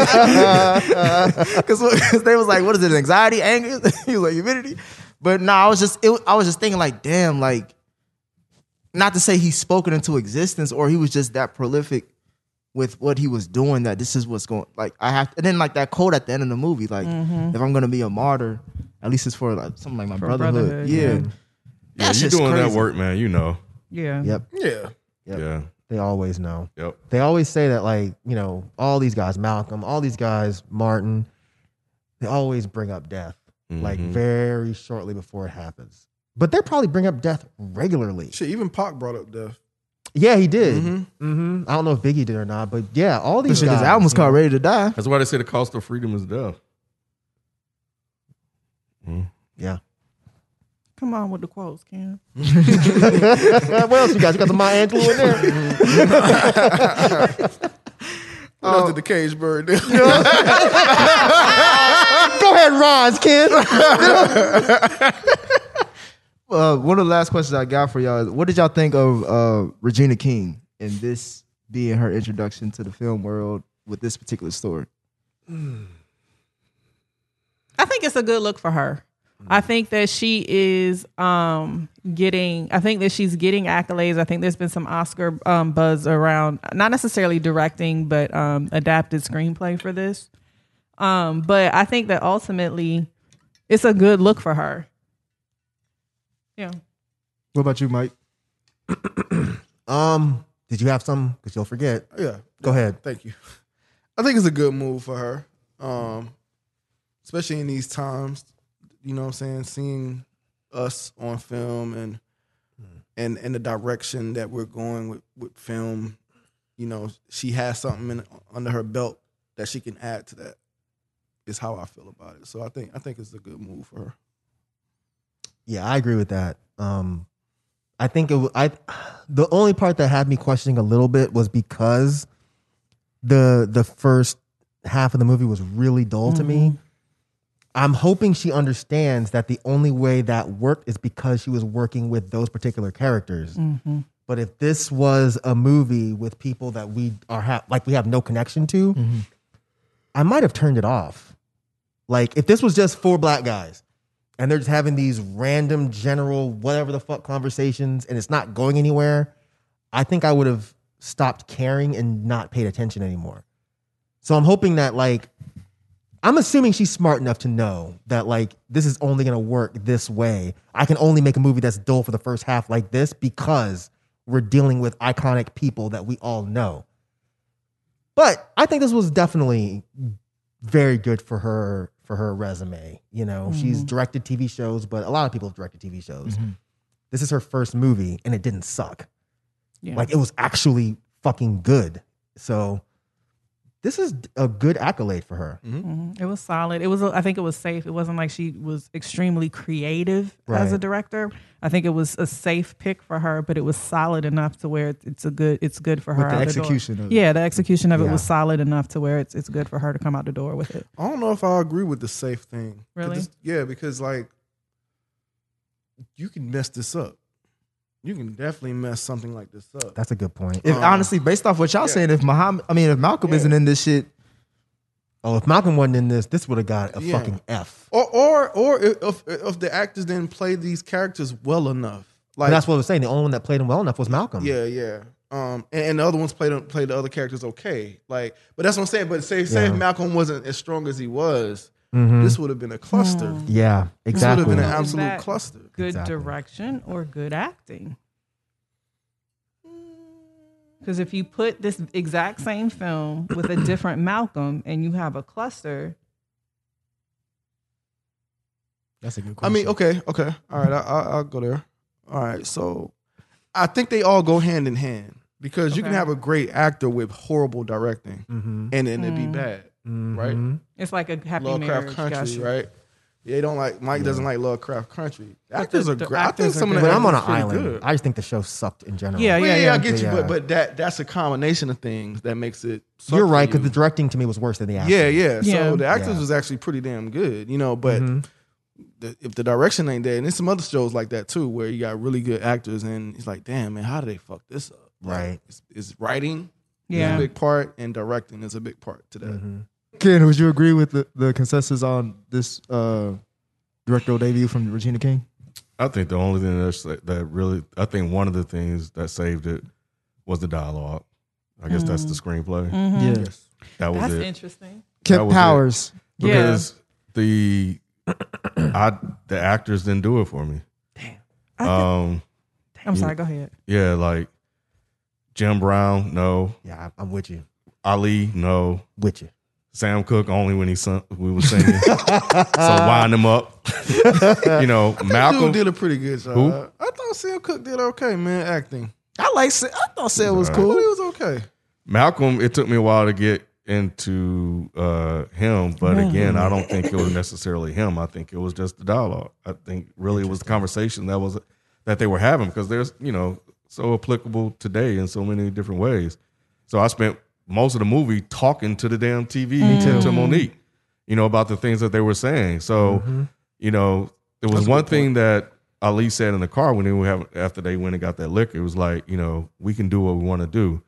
that. Because they was like, what is it, anxiety, anger? He was like, humidity. But no, I was just, it, I was just thinking like, damn, like, not to say he's spoken into existence or he was just that prolific with what he was doing that this is what's going, like, I have, and then like that quote at the end of the movie, like, Mhm. if I'm going to be a martyr, at least it's for like something like my For brotherhood. brotherhood, Yeah. yeah. Yeah, That's you just doing that crazy. work, man. You know. Yeah. Yep. Yeah. Yep. Yeah. They always know. Yep. They always say that, like, you know, all these guys, Malcolm, all these guys, Martin, they always bring up death, like Mhm. very shortly before it happens. but they probably bring up death regularly. Shit, even Pac brought up death. Yeah, he did. Mm-hmm. Mm-hmm. I don't know if Biggie did or not, but yeah, all these Shit, guys. his album was called you know. Ready to Die. That's why they say the cost of freedom is death. Mm. Yeah. Come on with the quotes, Ken. What else you got? You got the Maya Angelou in there? What else did the Cage Bird do? Go ahead, Roz, kid. Uh, one of the last questions I got for y'all is, what did y'all think of uh, Regina King and this being her introduction to the film world with this particular story? I think it's a good look for her. I think that she is um, getting, I think that she's getting accolades. I think there's been some Oscar um, buzz around, not necessarily directing, but um, adapted screenplay for this. Um, but I think that ultimately it's a good look for her. Yeah. What about you, Mike? um, did you have some? Because you'll forget. Yeah. Go ahead. Thank you. I think it's a good move for her, um, especially in these times. You know what I'm saying? Seeing us on film and and and the direction that we're going with, with film, you know, she has something in, under her belt that she can add to that. Is how I feel about it. So I think I think it's a good move for her. Yeah, I agree with that. Um, I think it. w- I the only part that had me questioning a little bit was because the the first half of the movie was really dull to me. I'm hoping she understands that the only way that worked is because she was working with those particular characters. Mm-hmm. But if this was a movie with people that we are ha- like we have no connection to, Mm-hmm. I might have turned it off. Like if this was just four black guys and they're just having these random general whatever the fuck conversations and it's not going anywhere, I think I would have stopped caring and not paid attention anymore. So I'm hoping that like I'm assuming she's smart enough to know that like this is only going to work this way. I can only make a movie that's dull for the first half like this because we're dealing with iconic people that we all know. But I think this was definitely very good for her for her resume. You know, Mhm. she's directed T V shows, but a lot of people have directed T V shows. Mhm. This is her first movie and it didn't suck. Yeah. Like it was actually fucking good. So this is a good accolade for her. Mhm. It was solid. It was. I think it was safe. It wasn't like she was extremely creative as a Right. director. I think it was a safe pick for her, but it was solid enough to where it's- it's a good. It's good for her. With the out execution door. of it. Yeah, the execution of it Yeah. was solid enough to where it's it's good for her to come out the door with it. I don't know if I agree with the safe thing. 'Cause Really? this- yeah, because like you can mess this up. You can definitely mess something like this up. That's a good point. If Um, honestly, based off what y'all yeah. saying, if Muhammad, I mean, if Malcolm Yeah. isn't in this shit, Oh, if Malcolm wasn't in this, this would have got a Yeah. fucking F. Or or or if if the actors didn't play these characters well enough. But Like that's what I was saying. The only one that played him well enough was Malcolm. yeah, yeah. Um, and, and the other ones played played the other characters okay. Like, but that's what I'm saying. But say say Yeah. if Malcolm wasn't as strong as he was, Mhm. this would have been a cluster. Yeah, This would exactly. have been an Is absolute that cluster. Good Exactly. direction or good acting? Because if you put this exact same film with a different Malcolm and you have a cluster, that's a good I question. mean, okay, okay, all right, I, I, I'll go there. All right, so I think they all go hand in hand because you can Okay. have a great actor with horrible directing, Mhm. and then it'd be Mm. bad, right? Mhm. it's like a happy Lovecraft marriage. Country, Gotcha. right? They don't like Mike doesn't like Lovecraft Country. But Actors the- are the great. I think actors are some of the But I'm on an actors are pretty island. good. I just think the show sucked in general. Yeah, Well, yeah, yeah, yeah. I get you, Yeah. but but that that's a combination of things that makes it. suck You're for right, because you. the directing to me was worse than the acting. Yeah, yeah. Yeah. So the actors Yeah. was actually pretty damn good, you know. But Mhm. the, if the direction ain't there, and there's some other shows like that too, where you got really good actors, and it's like, damn man, how do they fuck this up? Like, Right. It's, it's writing is Yeah. a big part, and directing is a big part to that. Mhm. Ken, would you agree with the, the consensus on this uh, directorial debut from Regina King? I think the only thing that's, that really, I think one of the things that saved it was the dialogue. I guess that's the screenplay. Mhm. Yeah. Yes. That was That's it. interesting. That Kip was it. Powers. Yeah. Because the I the actors didn't do it for me. I thi- Um, I'm sorry. Go ahead. yeah, like Jim Brown, no. Yeah, I- I'm with you. Ali, no. With you. Sam Cooke only when he sung, we were singing. So wind him up. You know, Malcolm Dude did a pretty good job. Who? I thought Sam Cooke did okay, man, acting. I like. Sa- I thought Sam was I cool. thought he was okay. Malcolm, it took me a while to get into uh, him, but again, I don't think it was necessarily him. I think it was just the dialogue. I think really it was the conversation that was that they were having because there's, you know, so applicable today in so many different ways. So I spent most of the movie talking to the damn T V too. to Monique, you know, about the things that they were saying. So, Mm-hmm. you know, there was That's a one good thing that Ali said in the car when they were having, after they went and got that liquor, it was like, you know, we can do what we want to do.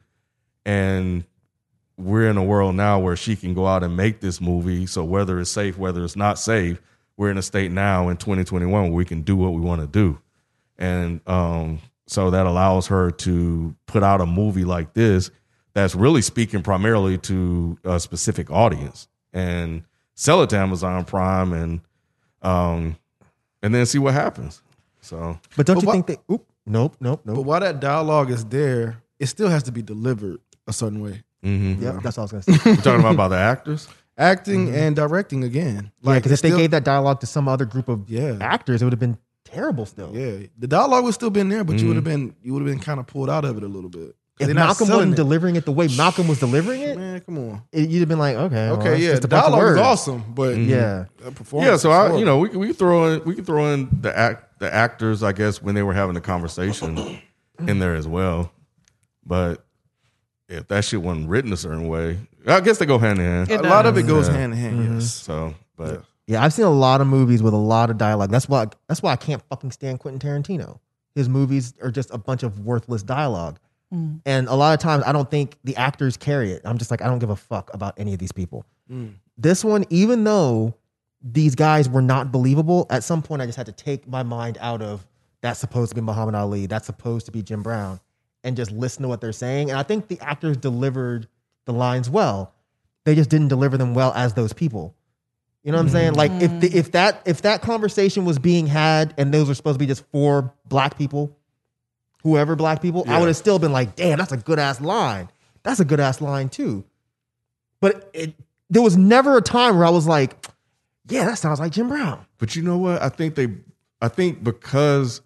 And we're in a world now where she can go out and make this movie. So whether it's safe, whether it's not safe, we're in a state now in twenty twenty-one where we can do what we want to do. And um, so that allows her to put out a movie like this that's really speaking primarily to a specific audience and sell it to Amazon Prime and um, and then see what happens. So, But don't But you what- think they? Oop, nope, nope, nope. But while that dialogue is there, it still has to be delivered a certain way. mm-hmm. Yep, that's what I was gonna say. You're talking about, about the actors? Acting and directing again. Yeah, because if it's they still- gave that dialogue to some other group of Yeah. actors, it would have been terrible still. Yeah, the dialogue would still been there, but you Mhm. would have been you would have been kind of pulled out of it a little bit. If They're not Malcolm selling wasn't it. delivering it the way Malcolm was delivering it, Man, come on. it you'd have been like, okay, well, Okay, it's yeah, just the a bunch of dialogue was words. awesome, but Yeah. that performance Yeah, so was I, horrible. you know, we we can throw in we can throw in the act the actors, I guess, when they were having the conversation in there as well. But if that shit wasn't written a certain way, I guess they go hand in hand. It a lot of it does. goes hand in hand. Mm-hmm. Yes. So, but Yeah, I've seen a lot of movies with a lot of dialogue. That's why that's why I can't fucking stand Quentin Tarantino. His movies are just a bunch of worthless dialogue. Mm. And a lot of times I don't think the actors carry it. I'm just like, I don't give a fuck about any of these people. Mm. This one, even though these guys were not believable, at some point I just had to take my mind out of that's supposed to be Muhammad Ali, that's supposed to be Jim Brown, and just listen to what they're saying. And I think the actors delivered the lines well. They just didn't deliver them well as those people. You know what I'm saying? Like if the, if that if that conversation was being had and those were supposed to be just four black people, whoever black people, I Yeah. would have still been like, damn, that's a good ass line. That's a good ass line too. But it, there was never a time where I was like, yeah, that sounds like Jim Brown. but you know what? I think they I think because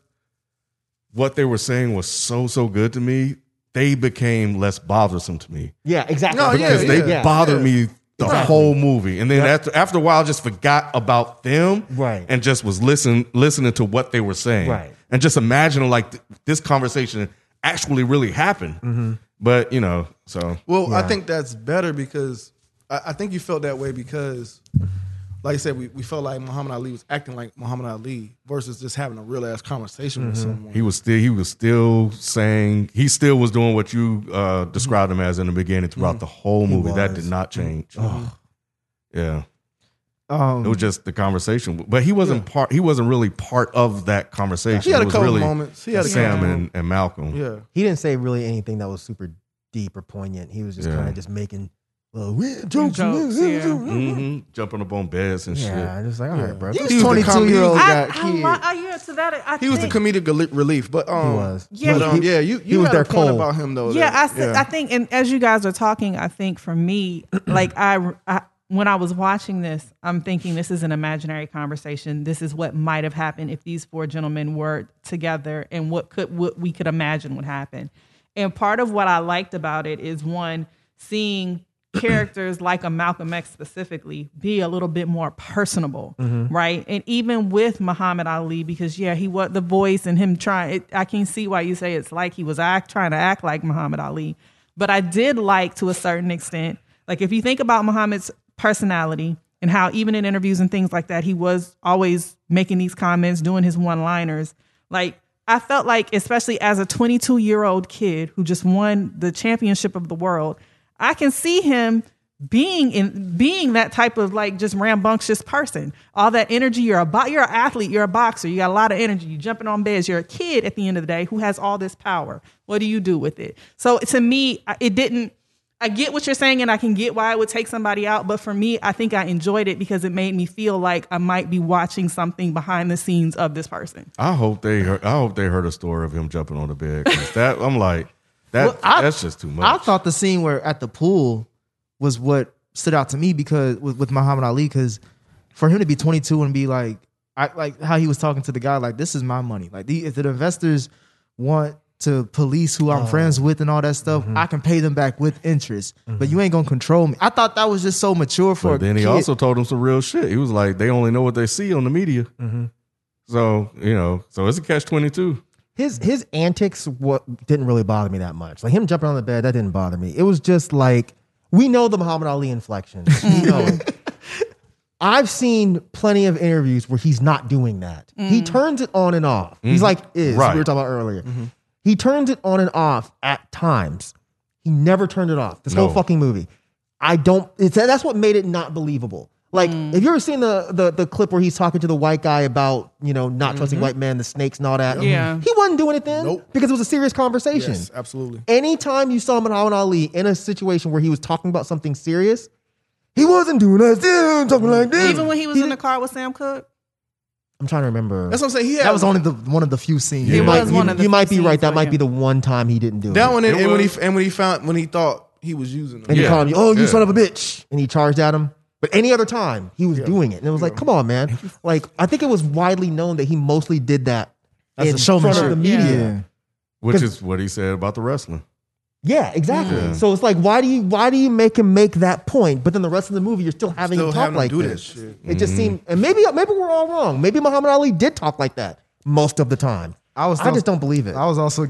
what they were saying was so so good to me, they became less bothersome to me. Yeah, exactly. No, yeah, Because they yeah, bothered yeah. me the Exactly. whole movie. And then Yep. after after a while I just forgot about them Right. and just was listen listening to what they were saying. Right. And just imagining like th- this conversation actually really happened. Mm-hmm. But, you know, so Well, I Yeah. think that's better because I, I think you felt that way because, like I said, we, we felt like Muhammad Ali was acting like Muhammad Ali versus just having a real ass conversation with someone. he was still he was still saying he still was doing what you uh, described him as in the beginning throughout the whole movie. That was. did not change. Yeah. Um, It was just the conversation. But he wasn't part he wasn't really part of that conversation. He had It a was couple really moments. He had a Sam couple and, and Malcolm. Yeah. He didn't say really anything that was super deep or poignant. He was just Yeah. kind of just making little weird jokes. Jokes, yeah. hmm Jumping up on beds and Yeah, just like, all right, bro. These He was the twenty-two com- year old I, got I, kids. li- I, yeah, to that, I He was the think, comedic rel- relief, but um, He was. Yeah, but, um, he- yeah, you, he you was had their a point Cole. about him though. yeah, that- I, th- I think, and as you guys are talking, I think for me, like I, I, when I was watching this, I'm thinking this is an imaginary conversation. This is what might have happened if these four gentlemen were together, and what could what we could imagine would happen. And part of what I liked about it is one, seeing characters like a Malcolm X specifically be a little bit more personable, right? And even with Muhammad Ali, because yeah, he was the voice and him trying. It, I can see why you say it's like he was act trying to act like Muhammad Ali, but I did like to a certain extent. Like if you think about Muhammad's personality and how even in interviews and things like that, he was always making these comments, doing his one-liners. Like I felt like, especially as a twenty-two year old kid who just won the championship of the world, I can see him being in being that type of like just rambunctious person. All that energy. You're a bo- you're an athlete. You're a boxer. You got a lot of energy. You jumping on beds. You're a kid at the end of the day who has all this power. What do you do with it? So to me, I- it didn't. I get what you're saying, and I can get why it would take somebody out. But for me, I think I enjoyed it because it made me feel like I might be watching something behind the scenes of this person. I hope they heard, I hope they heard a story of him jumping on the bed. 'Cause that I'm like that Well, I- that's just too much. I thought the scene where at the pool was what stood out to me because with, with Muhammad Ali, because for him to be twenty-two and be like, I like how he was talking to the guy, like, this is my money. Like, the, if the investors want to police who I'm Oh. friends with and all that stuff, Mm-hmm. I can pay them back with interest. But you ain't gonna control me. I thought that was just so mature for But a then he kid. also told him some real shit. He was like, they only know what they see on the media. Mhm. So, you know, so it's a catch twenty-two. His his antics what didn't really bother me that much. Like him jumping on the bed, that didn't bother me. It was just like we know the Muhammad Ali inflection. We know it. I've seen plenty of interviews where he's not doing that. He turns it on and off. He's Mhm. like is Right. we were talking about earlier. He turns it on and off at times. He never turned it off. This No. whole fucking movie. I don't. It's that's what made it not believable. Like, have you ever seen the, the the clip where he's talking to the white guy about, you know, not trusting white men, the snakes and all that? Yeah. He wasn't doing it then Nope. because it was a serious conversation. Yes, absolutely. Anytime you saw Muhammad Ali in a situation where he was talking about something serious, he wasn't doing that. Still talking like this. Even when he was in the car with Sam Cooke. I'm trying to remember. That's what I'm saying. He had That was only the one of the few scenes. You It might, was you, one of the you might few be right. scenes That for might him. be the one time he didn't do that it. one, and, It and when he was- and when he found when he thought he was using them. And he Yeah. called him, oh, you Yeah. son of a bitch. And he charged at him. But any other time, he was doing it. And it was like, come on, man. Like, I think it was widely known that he mostly did that As a in showmanship. front of the Yeah. media. Yeah. Which is what he said about the wrestling. Yeah, exactly. Yeah. So it's like, why do you why do you make him make that point? But then the rest of the movie, you're still having Still him talk having him like do that this. shit. It just seemed, and maybe maybe we're all wrong. Maybe Muhammad Ali did talk like that most of the time. I was I just don't believe it. I was also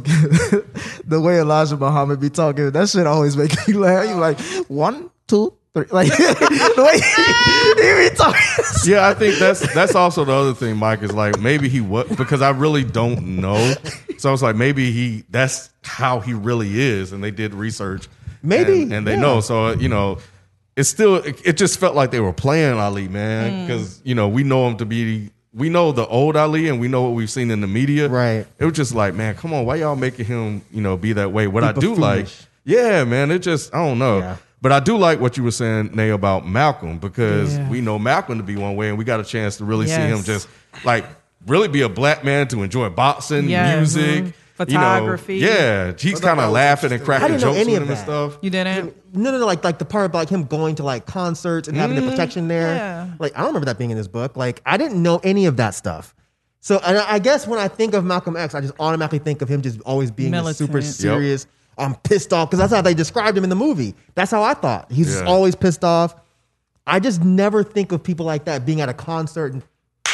the way Elijah Muhammad be talking. That shit always make me laugh. You like one, two, three, like the way he, he be talking. Yeah, I think that's that's also the other thing, Mike, is like maybe he was because I really don't know. So it's like maybe he that's how he really is, and they did research. Maybe, and, and they yeah. know. So you know, it's still it, it just felt like they were playing Ali, man, because you know we know him to be. We know the old Ali, and we know what we've seen in the media. Right. It was just like, man, come on, why y'all making him, you know, be that way? What Be I do like, buffoonish. yeah, man, it just I don't know. Yeah. But I do like what you were saying, Nay, about Malcolm, because Yeah. we know Malcolm to be one way, and we got a chance to really see him Yes. just like really be a black man to enjoy boxing, Yeah, music, mhm. you Photography. know, yeah, he's kind of laughing and I cracking didn't know jokes any with of him and that. stuff. You didn't? No, no, no, like like the part about like him going to like concerts and having the protection there. Yeah. Like I don't remember that being in his book. Like I didn't know any of that stuff. So and I I guess when I think of Malcolm X, I just automatically think of him just always being this Militant. super Yep. serious. I'm pissed off because that's how they described him in the movie. That's how I thought. He's just Yeah. always pissed off. I just never think of people like that being at a concert and,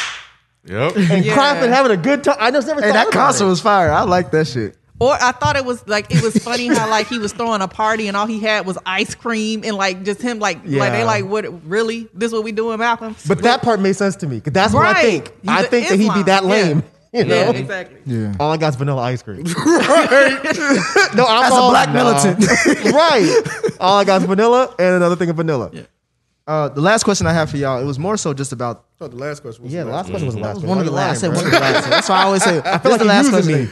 Yep. and Yeah. clapping, having a good time. I just never Hey, thought that about concert it. was fire. I like that shit. Or I thought it was like it was funny how like he was throwing a party and all he had was ice cream and like just him like like they Yeah. like what really this what we doing, Malcolm? But that part made sense to me because that's what I Right. think. He's I a think that he'd be Islam. that Yeah. lame. You know? Yeah, exactly. Yeah. All I got is vanilla ice cream. No, I'm As a all, black no. militant. Right. All I got is vanilla and another thing of vanilla. Yeah, Uh, the last question I have for y'all, it was more so just about. Oh, the last question was the last question was the last That was one. one of the Why you last. I said lying, one of bro? the last. That's why I always say. I feel like the you're last using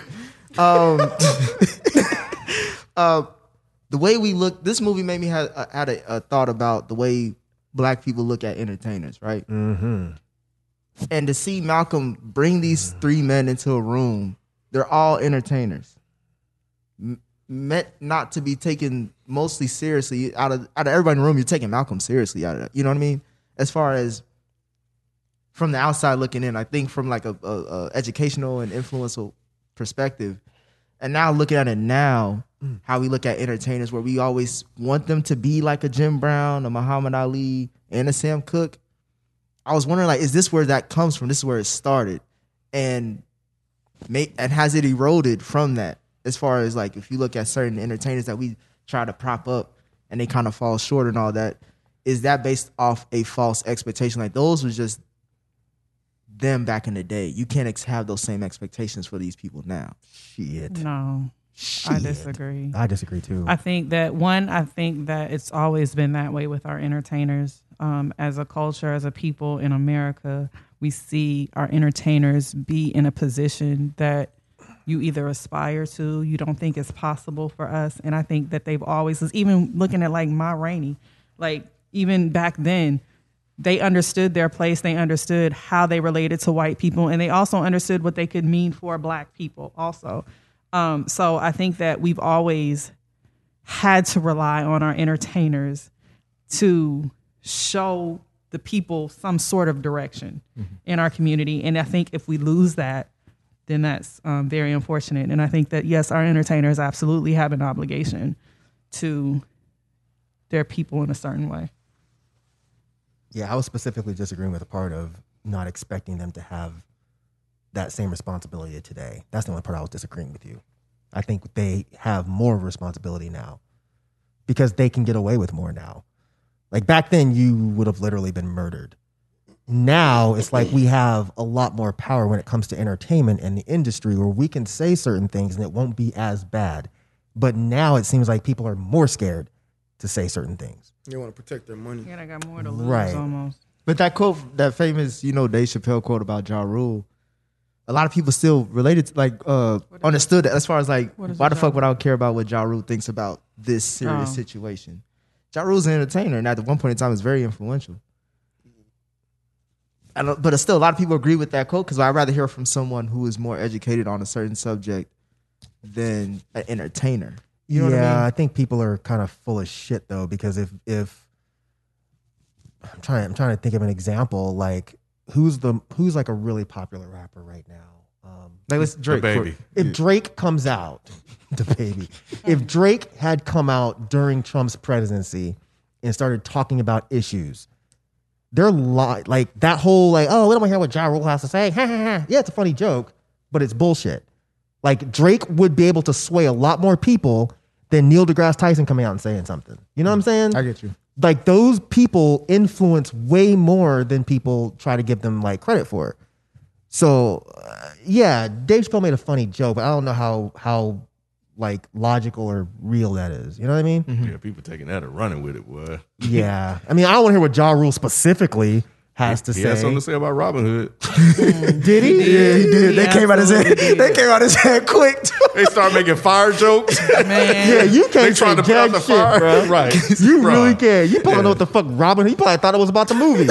question. me. Um, uh, the way we look, this movie made me have uh, had a, a thought about the way black people look at entertainers, right? Mm-hmm. And to see Malcolm bring these three men into a room, they're all entertainers, M- meant not to be taken mostly seriously. Out of out of everybody in the room, you're taking Malcolm seriously out of that. You know what I mean? As far as from the outside looking in, I think from like a, a, a educational and influential perspective, and now looking at it now, how we look at entertainers, where we always want them to be like a Jim Brown, a Muhammad Ali, and a Sam Cooke. I was wondering, like, is this where that comes from? This is where it started, and may, and has it eroded from that? As far as like, if you look at certain entertainers that we try to prop up and they kind of fall short and all that, is that based off a false expectation? Like those was just them back in the day. You can't ex- have those same expectations for these people now. Shit. No. I disagree. I disagree too. I think that one, I think that it's always been that way with our entertainers. Um, as a culture, as a people in America, we see our entertainers be in a position that you either aspire to, you don't think it's possible for us. And I think that they've always, even looking at like Ma Rainey, like even back then, they understood their place. They understood how they related to white people. And they also understood what they could mean for black people also. Um, so I think that we've always had to rely on our entertainers to show the people some sort of direction mm-hmm. in our community. And I think if we lose that, then that's um, very unfortunate. And I think that, yes, our entertainers absolutely have an obligation to their people in a certain way. Yeah, I was specifically disagreeing with the part of not expecting them to have that same responsibility today. That's the only part I was disagreeing with you. I think they have more responsibility now because they can get away with more now. Like back then, you would have literally been murdered. Now it's like we have a lot more power when it comes to entertainment and the industry where we can say certain things and it won't be as bad. But now it seems like people are more scared to say certain things. They want to protect their money. Yeah, they got more to lose Right. almost. But that quote, that famous, you know, Dave Chappelle quote about Ja Rule, a lot of people still related to, like, uh, understood that as far as like, What is why it, the fuck Ja? would I care about what Ja Rule thinks about this serious Oh. situation? Ja Rule's an entertainer, and at one point in time, is very influential. I don't, but still, a lot of people agree with that quote because I'd rather hear from someone who is more educated on a certain subject than an entertainer. You know yeah, what I mean? I think people are kind of full of shit though, because if if I'm trying, I'm trying to think of an example. Like who's the who's like a really popular rapper right now? Um, Like let's Drake. The Baby. if Drake comes out, the baby. If Drake had come out during Trump's presidency and started talking about issues, they're li- like that whole like, oh, we don't want to hear what Ja Rule has to say. Ha, ha, ha. Yeah, it's a funny joke, but it's bullshit. Like Drake would be able to sway a lot more people than Neil deGrasse Tyson coming out and saying something. You know what I'm saying? I get you. Like those people influence way more than people try to give them like credit for. So uh, yeah, Dave Chappelle made a funny joke, but I don't know how how like logical or real that is. You know what I mean? Yeah, people taking that and running with it, boy. Yeah. I mean, I don't want to hear what Ja Rule specifically has to he say. had something to say about Robin Hood. Did he? Yeah, he did. They He came out his head. absolutely They did. came out his head quick. They started making fire jokes. Man. Yeah, you They can't say trying to put out jack the shit, fire. bro. Right. You Bruh. really can. You probably Yeah. know what the fuck Robin. You probably thought it was about the movie.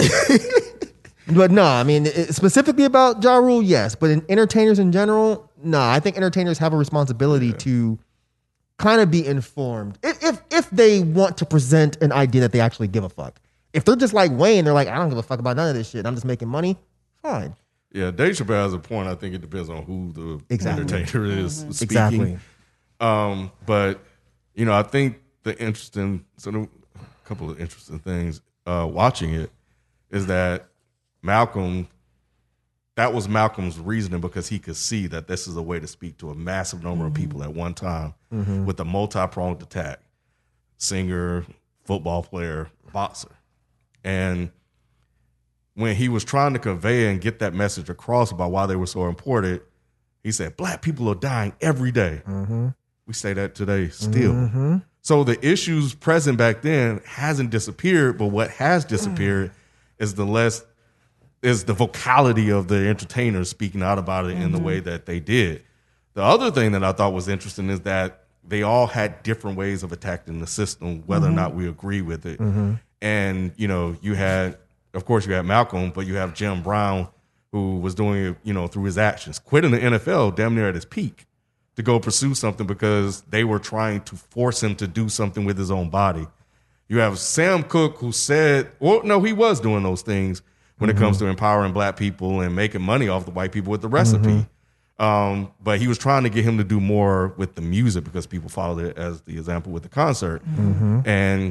But no, I mean it- specifically about Ja Rule, yes. But in entertainers in general, no. I think entertainers have a responsibility to kind of be informed if, if if they want to present an idea that they actually give a fuck. If they're just like Wayne, they're like, I don't give a fuck about none of this shit. I'm just making money. Fine. Yeah, Dave Chappelle has a point. I think it depends on who the Exactly. entertainer is speaking. Exactly. Um, but you know, I think the interesting, so the, a couple of interesting things uh, watching it is that Malcolm, that was Malcolm's reasoning because he could see that this is a way to speak to a massive number of people at one time with a multi-pronged attack: singer, football player, boxer, and when he was trying to convey and get that message across about why they were so important, he said, black people are dying every day. Mm-hmm. We say that today still. Mm-hmm. So the issues present back then hasn't disappeared, but what has disappeared is the less is the vocality of the entertainers speaking out about it in the way that they did. The other thing that I thought was interesting is that they all had different ways of attacking the system, whether or not we agree with it. And, you know, you had, of course, you had Malcolm, but you have Jim Brown, who was doing it, you know, through his actions, quitting the N F L damn near at his peak to go pursue something because they were trying to force him to do something with his own body. You have Sam Cooke, who said, well, no, he was doing those things when it comes to empowering black people and making money off the white people with the recipe. Um, but he was trying to get him to do more with the music because people followed it as the example with the concert. And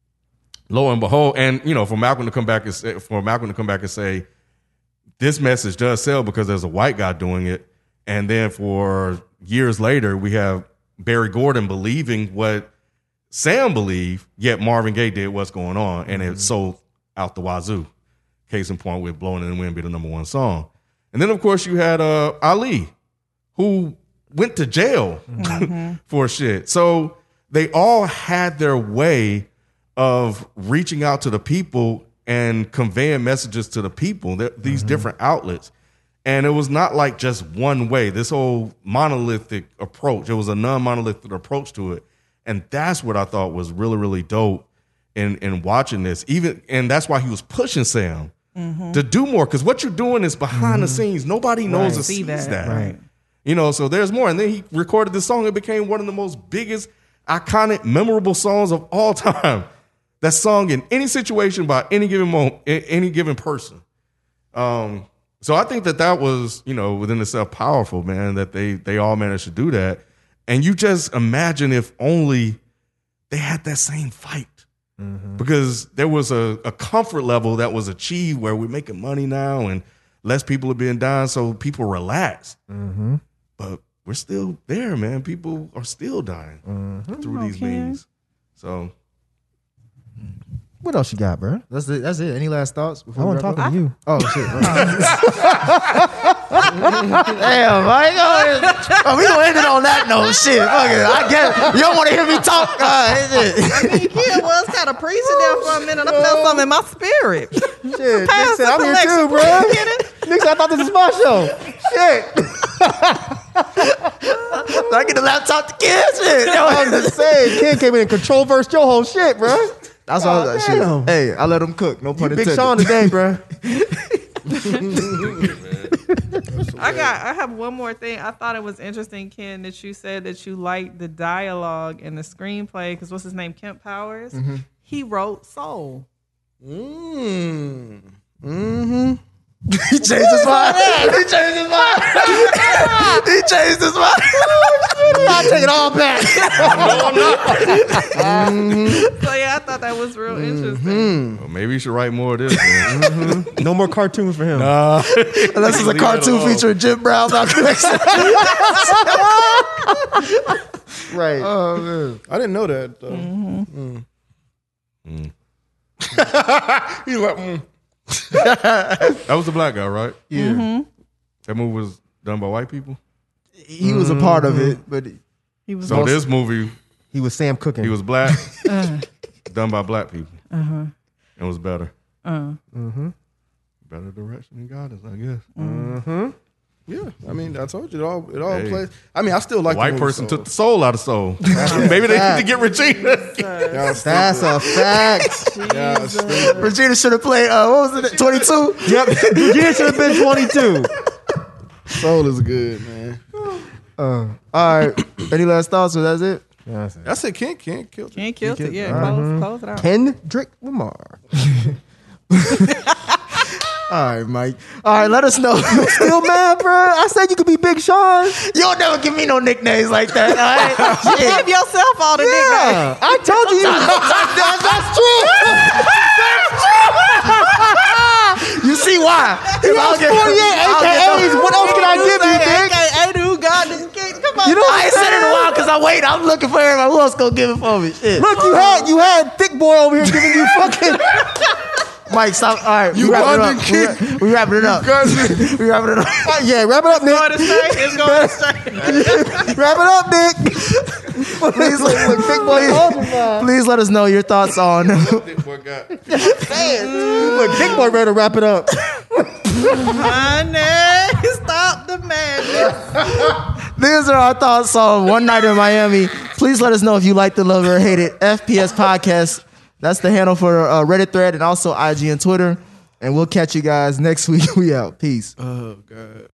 lo and behold, and you know, for Malcolm to come back and say, for Malcolm to come back and say, this message does sell because there's a white guy doing it. And then for years later, we have Barry Gordon believing what Sam believed, yet Marvin Gaye did what's going on, and it sold out the wazoo. Case in point with Blowing in the Wind be the number one song. And then, of course, you had uh, Ali, who went to jail for shit. So they all had their way of reaching out to the people and conveying messages to the people, th- these mm-hmm. different outlets. And it was not like just one way, this whole monolithic approach. It was a non-monolithic approach to it. And that's what I thought was really, really dope in, in watching this. Even and that's why he was pushing Sam mm-hmm. to do more. Because what you're doing is behind mm-hmm. the scenes. Nobody knows right. or See sees that. that. Right. You know, so there's more. And then he recorded this song. It became one of the most biggest, iconic, memorable songs of all time. that's sung in any situation by any given moment, any given person. Um, so I think that that was, you know, within itself powerful, man, that they they all managed to do that. And you just imagine if only they had that same fight. Mm-hmm. Because there was a, a comfort level that was achieved where we're making money now and less people are being dying, so people relax. Mm-hmm. But we're still there, man. People are still dying mm-hmm. through these okay. means. So, what else you got, bro? That's it. That's it. Any last thoughts? I want to talk to you. Oh shit! Damn, Mike. Oh, we gonna end it on that note. Shit, fuck it. I get it. You don't want to hear me talk. Uh, I mean, Ken was kind of preaching there for a minute. I felt something in my spirit. Shit, Nick said, I'm here too, bro. Nick said, I thought this was my show. Shit. So I get the laptop to Ken. Shit. I'm just saying, Ken came in and control verse your whole shit, bro. That's all that shit. Hey, I let him cook. No pun you intended. Big Sean today, bro. I got. I have one more thing. I thought it was interesting, Ken, that you said that you liked the dialogue and the screenplay because what's his name, Kemp Powers. Mm-hmm. He wrote Soul. Mm. Mm-hmm. He changed his mind. He changed his mind. He changed his mind. I take it all back. No, I'm not. Mm-hmm. So yeah, I thought that was real interesting. Mm-hmm. Well, maybe you should write more of this. Man. Mm-hmm. No more cartoons for him. Nah. Unless it's a cartoon featuring Jim Brown. Right. Oh man, I didn't know that. Though. Mm-hmm. Mm. He's like, mm. That was the black guy, right? Yeah. Mm-hmm. That movie was done by white people. He was a part of it, but he was. So also, this movie, he was Sam Cooking. he was black, uh, done by black people. uh-huh. It was better. Uh. Mm-hmm. Better direction than guidance, I guess. Mm-hmm. Yeah, I mean, I told you it all. It all Hey. plays. I mean, I still like The white the movie person Soul. took the soul out of Soul. Maybe they need to get Regina. That's a fact. Yeah, stupid. Regina should have played. Uh, what was it? twenty-two. Yep. Regina should have been twenty-two. Soul is good, man. Uh, all right. Any last thoughts? Or that's it? Yeah, That's it. Can't can't kill. Can't kill it. Yeah, Uh-huh. close, close it out. Kendrick Lamar. All right, Mike. All right, let us know. Still mad, bro? I said you could be Big Sean. You'll never give me no nicknames like that. All right? You give yourself all the nicknames. Yeah, I told you. that's, that's true. That's true. You see why? You got forty-eight A K As. What else can I give you, Dick? A K A do God. Come on. You know, I ain't said it in a while because I wait. I'm looking for everybody. Who else gonna give it for me? Shit. Look, you had you had Thick Boy over here giving you fucking. Mike, stop. All right, You we wrapping it London up. kid. We, we wrapping it up. We wrapping it up. Uh, yeah, wrap it up, Nick. Going to straight. It's going to straight. Wrap it up, Nick. Please, Look, Thick Boy. please let us know your thoughts on. Big boy got. Look, Thick Boy ready to wrap it up. Honey, stop the madness. These are our thoughts on One Night in Miami. Please let us know if you like the love or hate it. F P S Podcast. That's the handle for uh, Reddit thread and also I G and Twitter. And we'll catch you guys next week. We out. Peace. Oh God.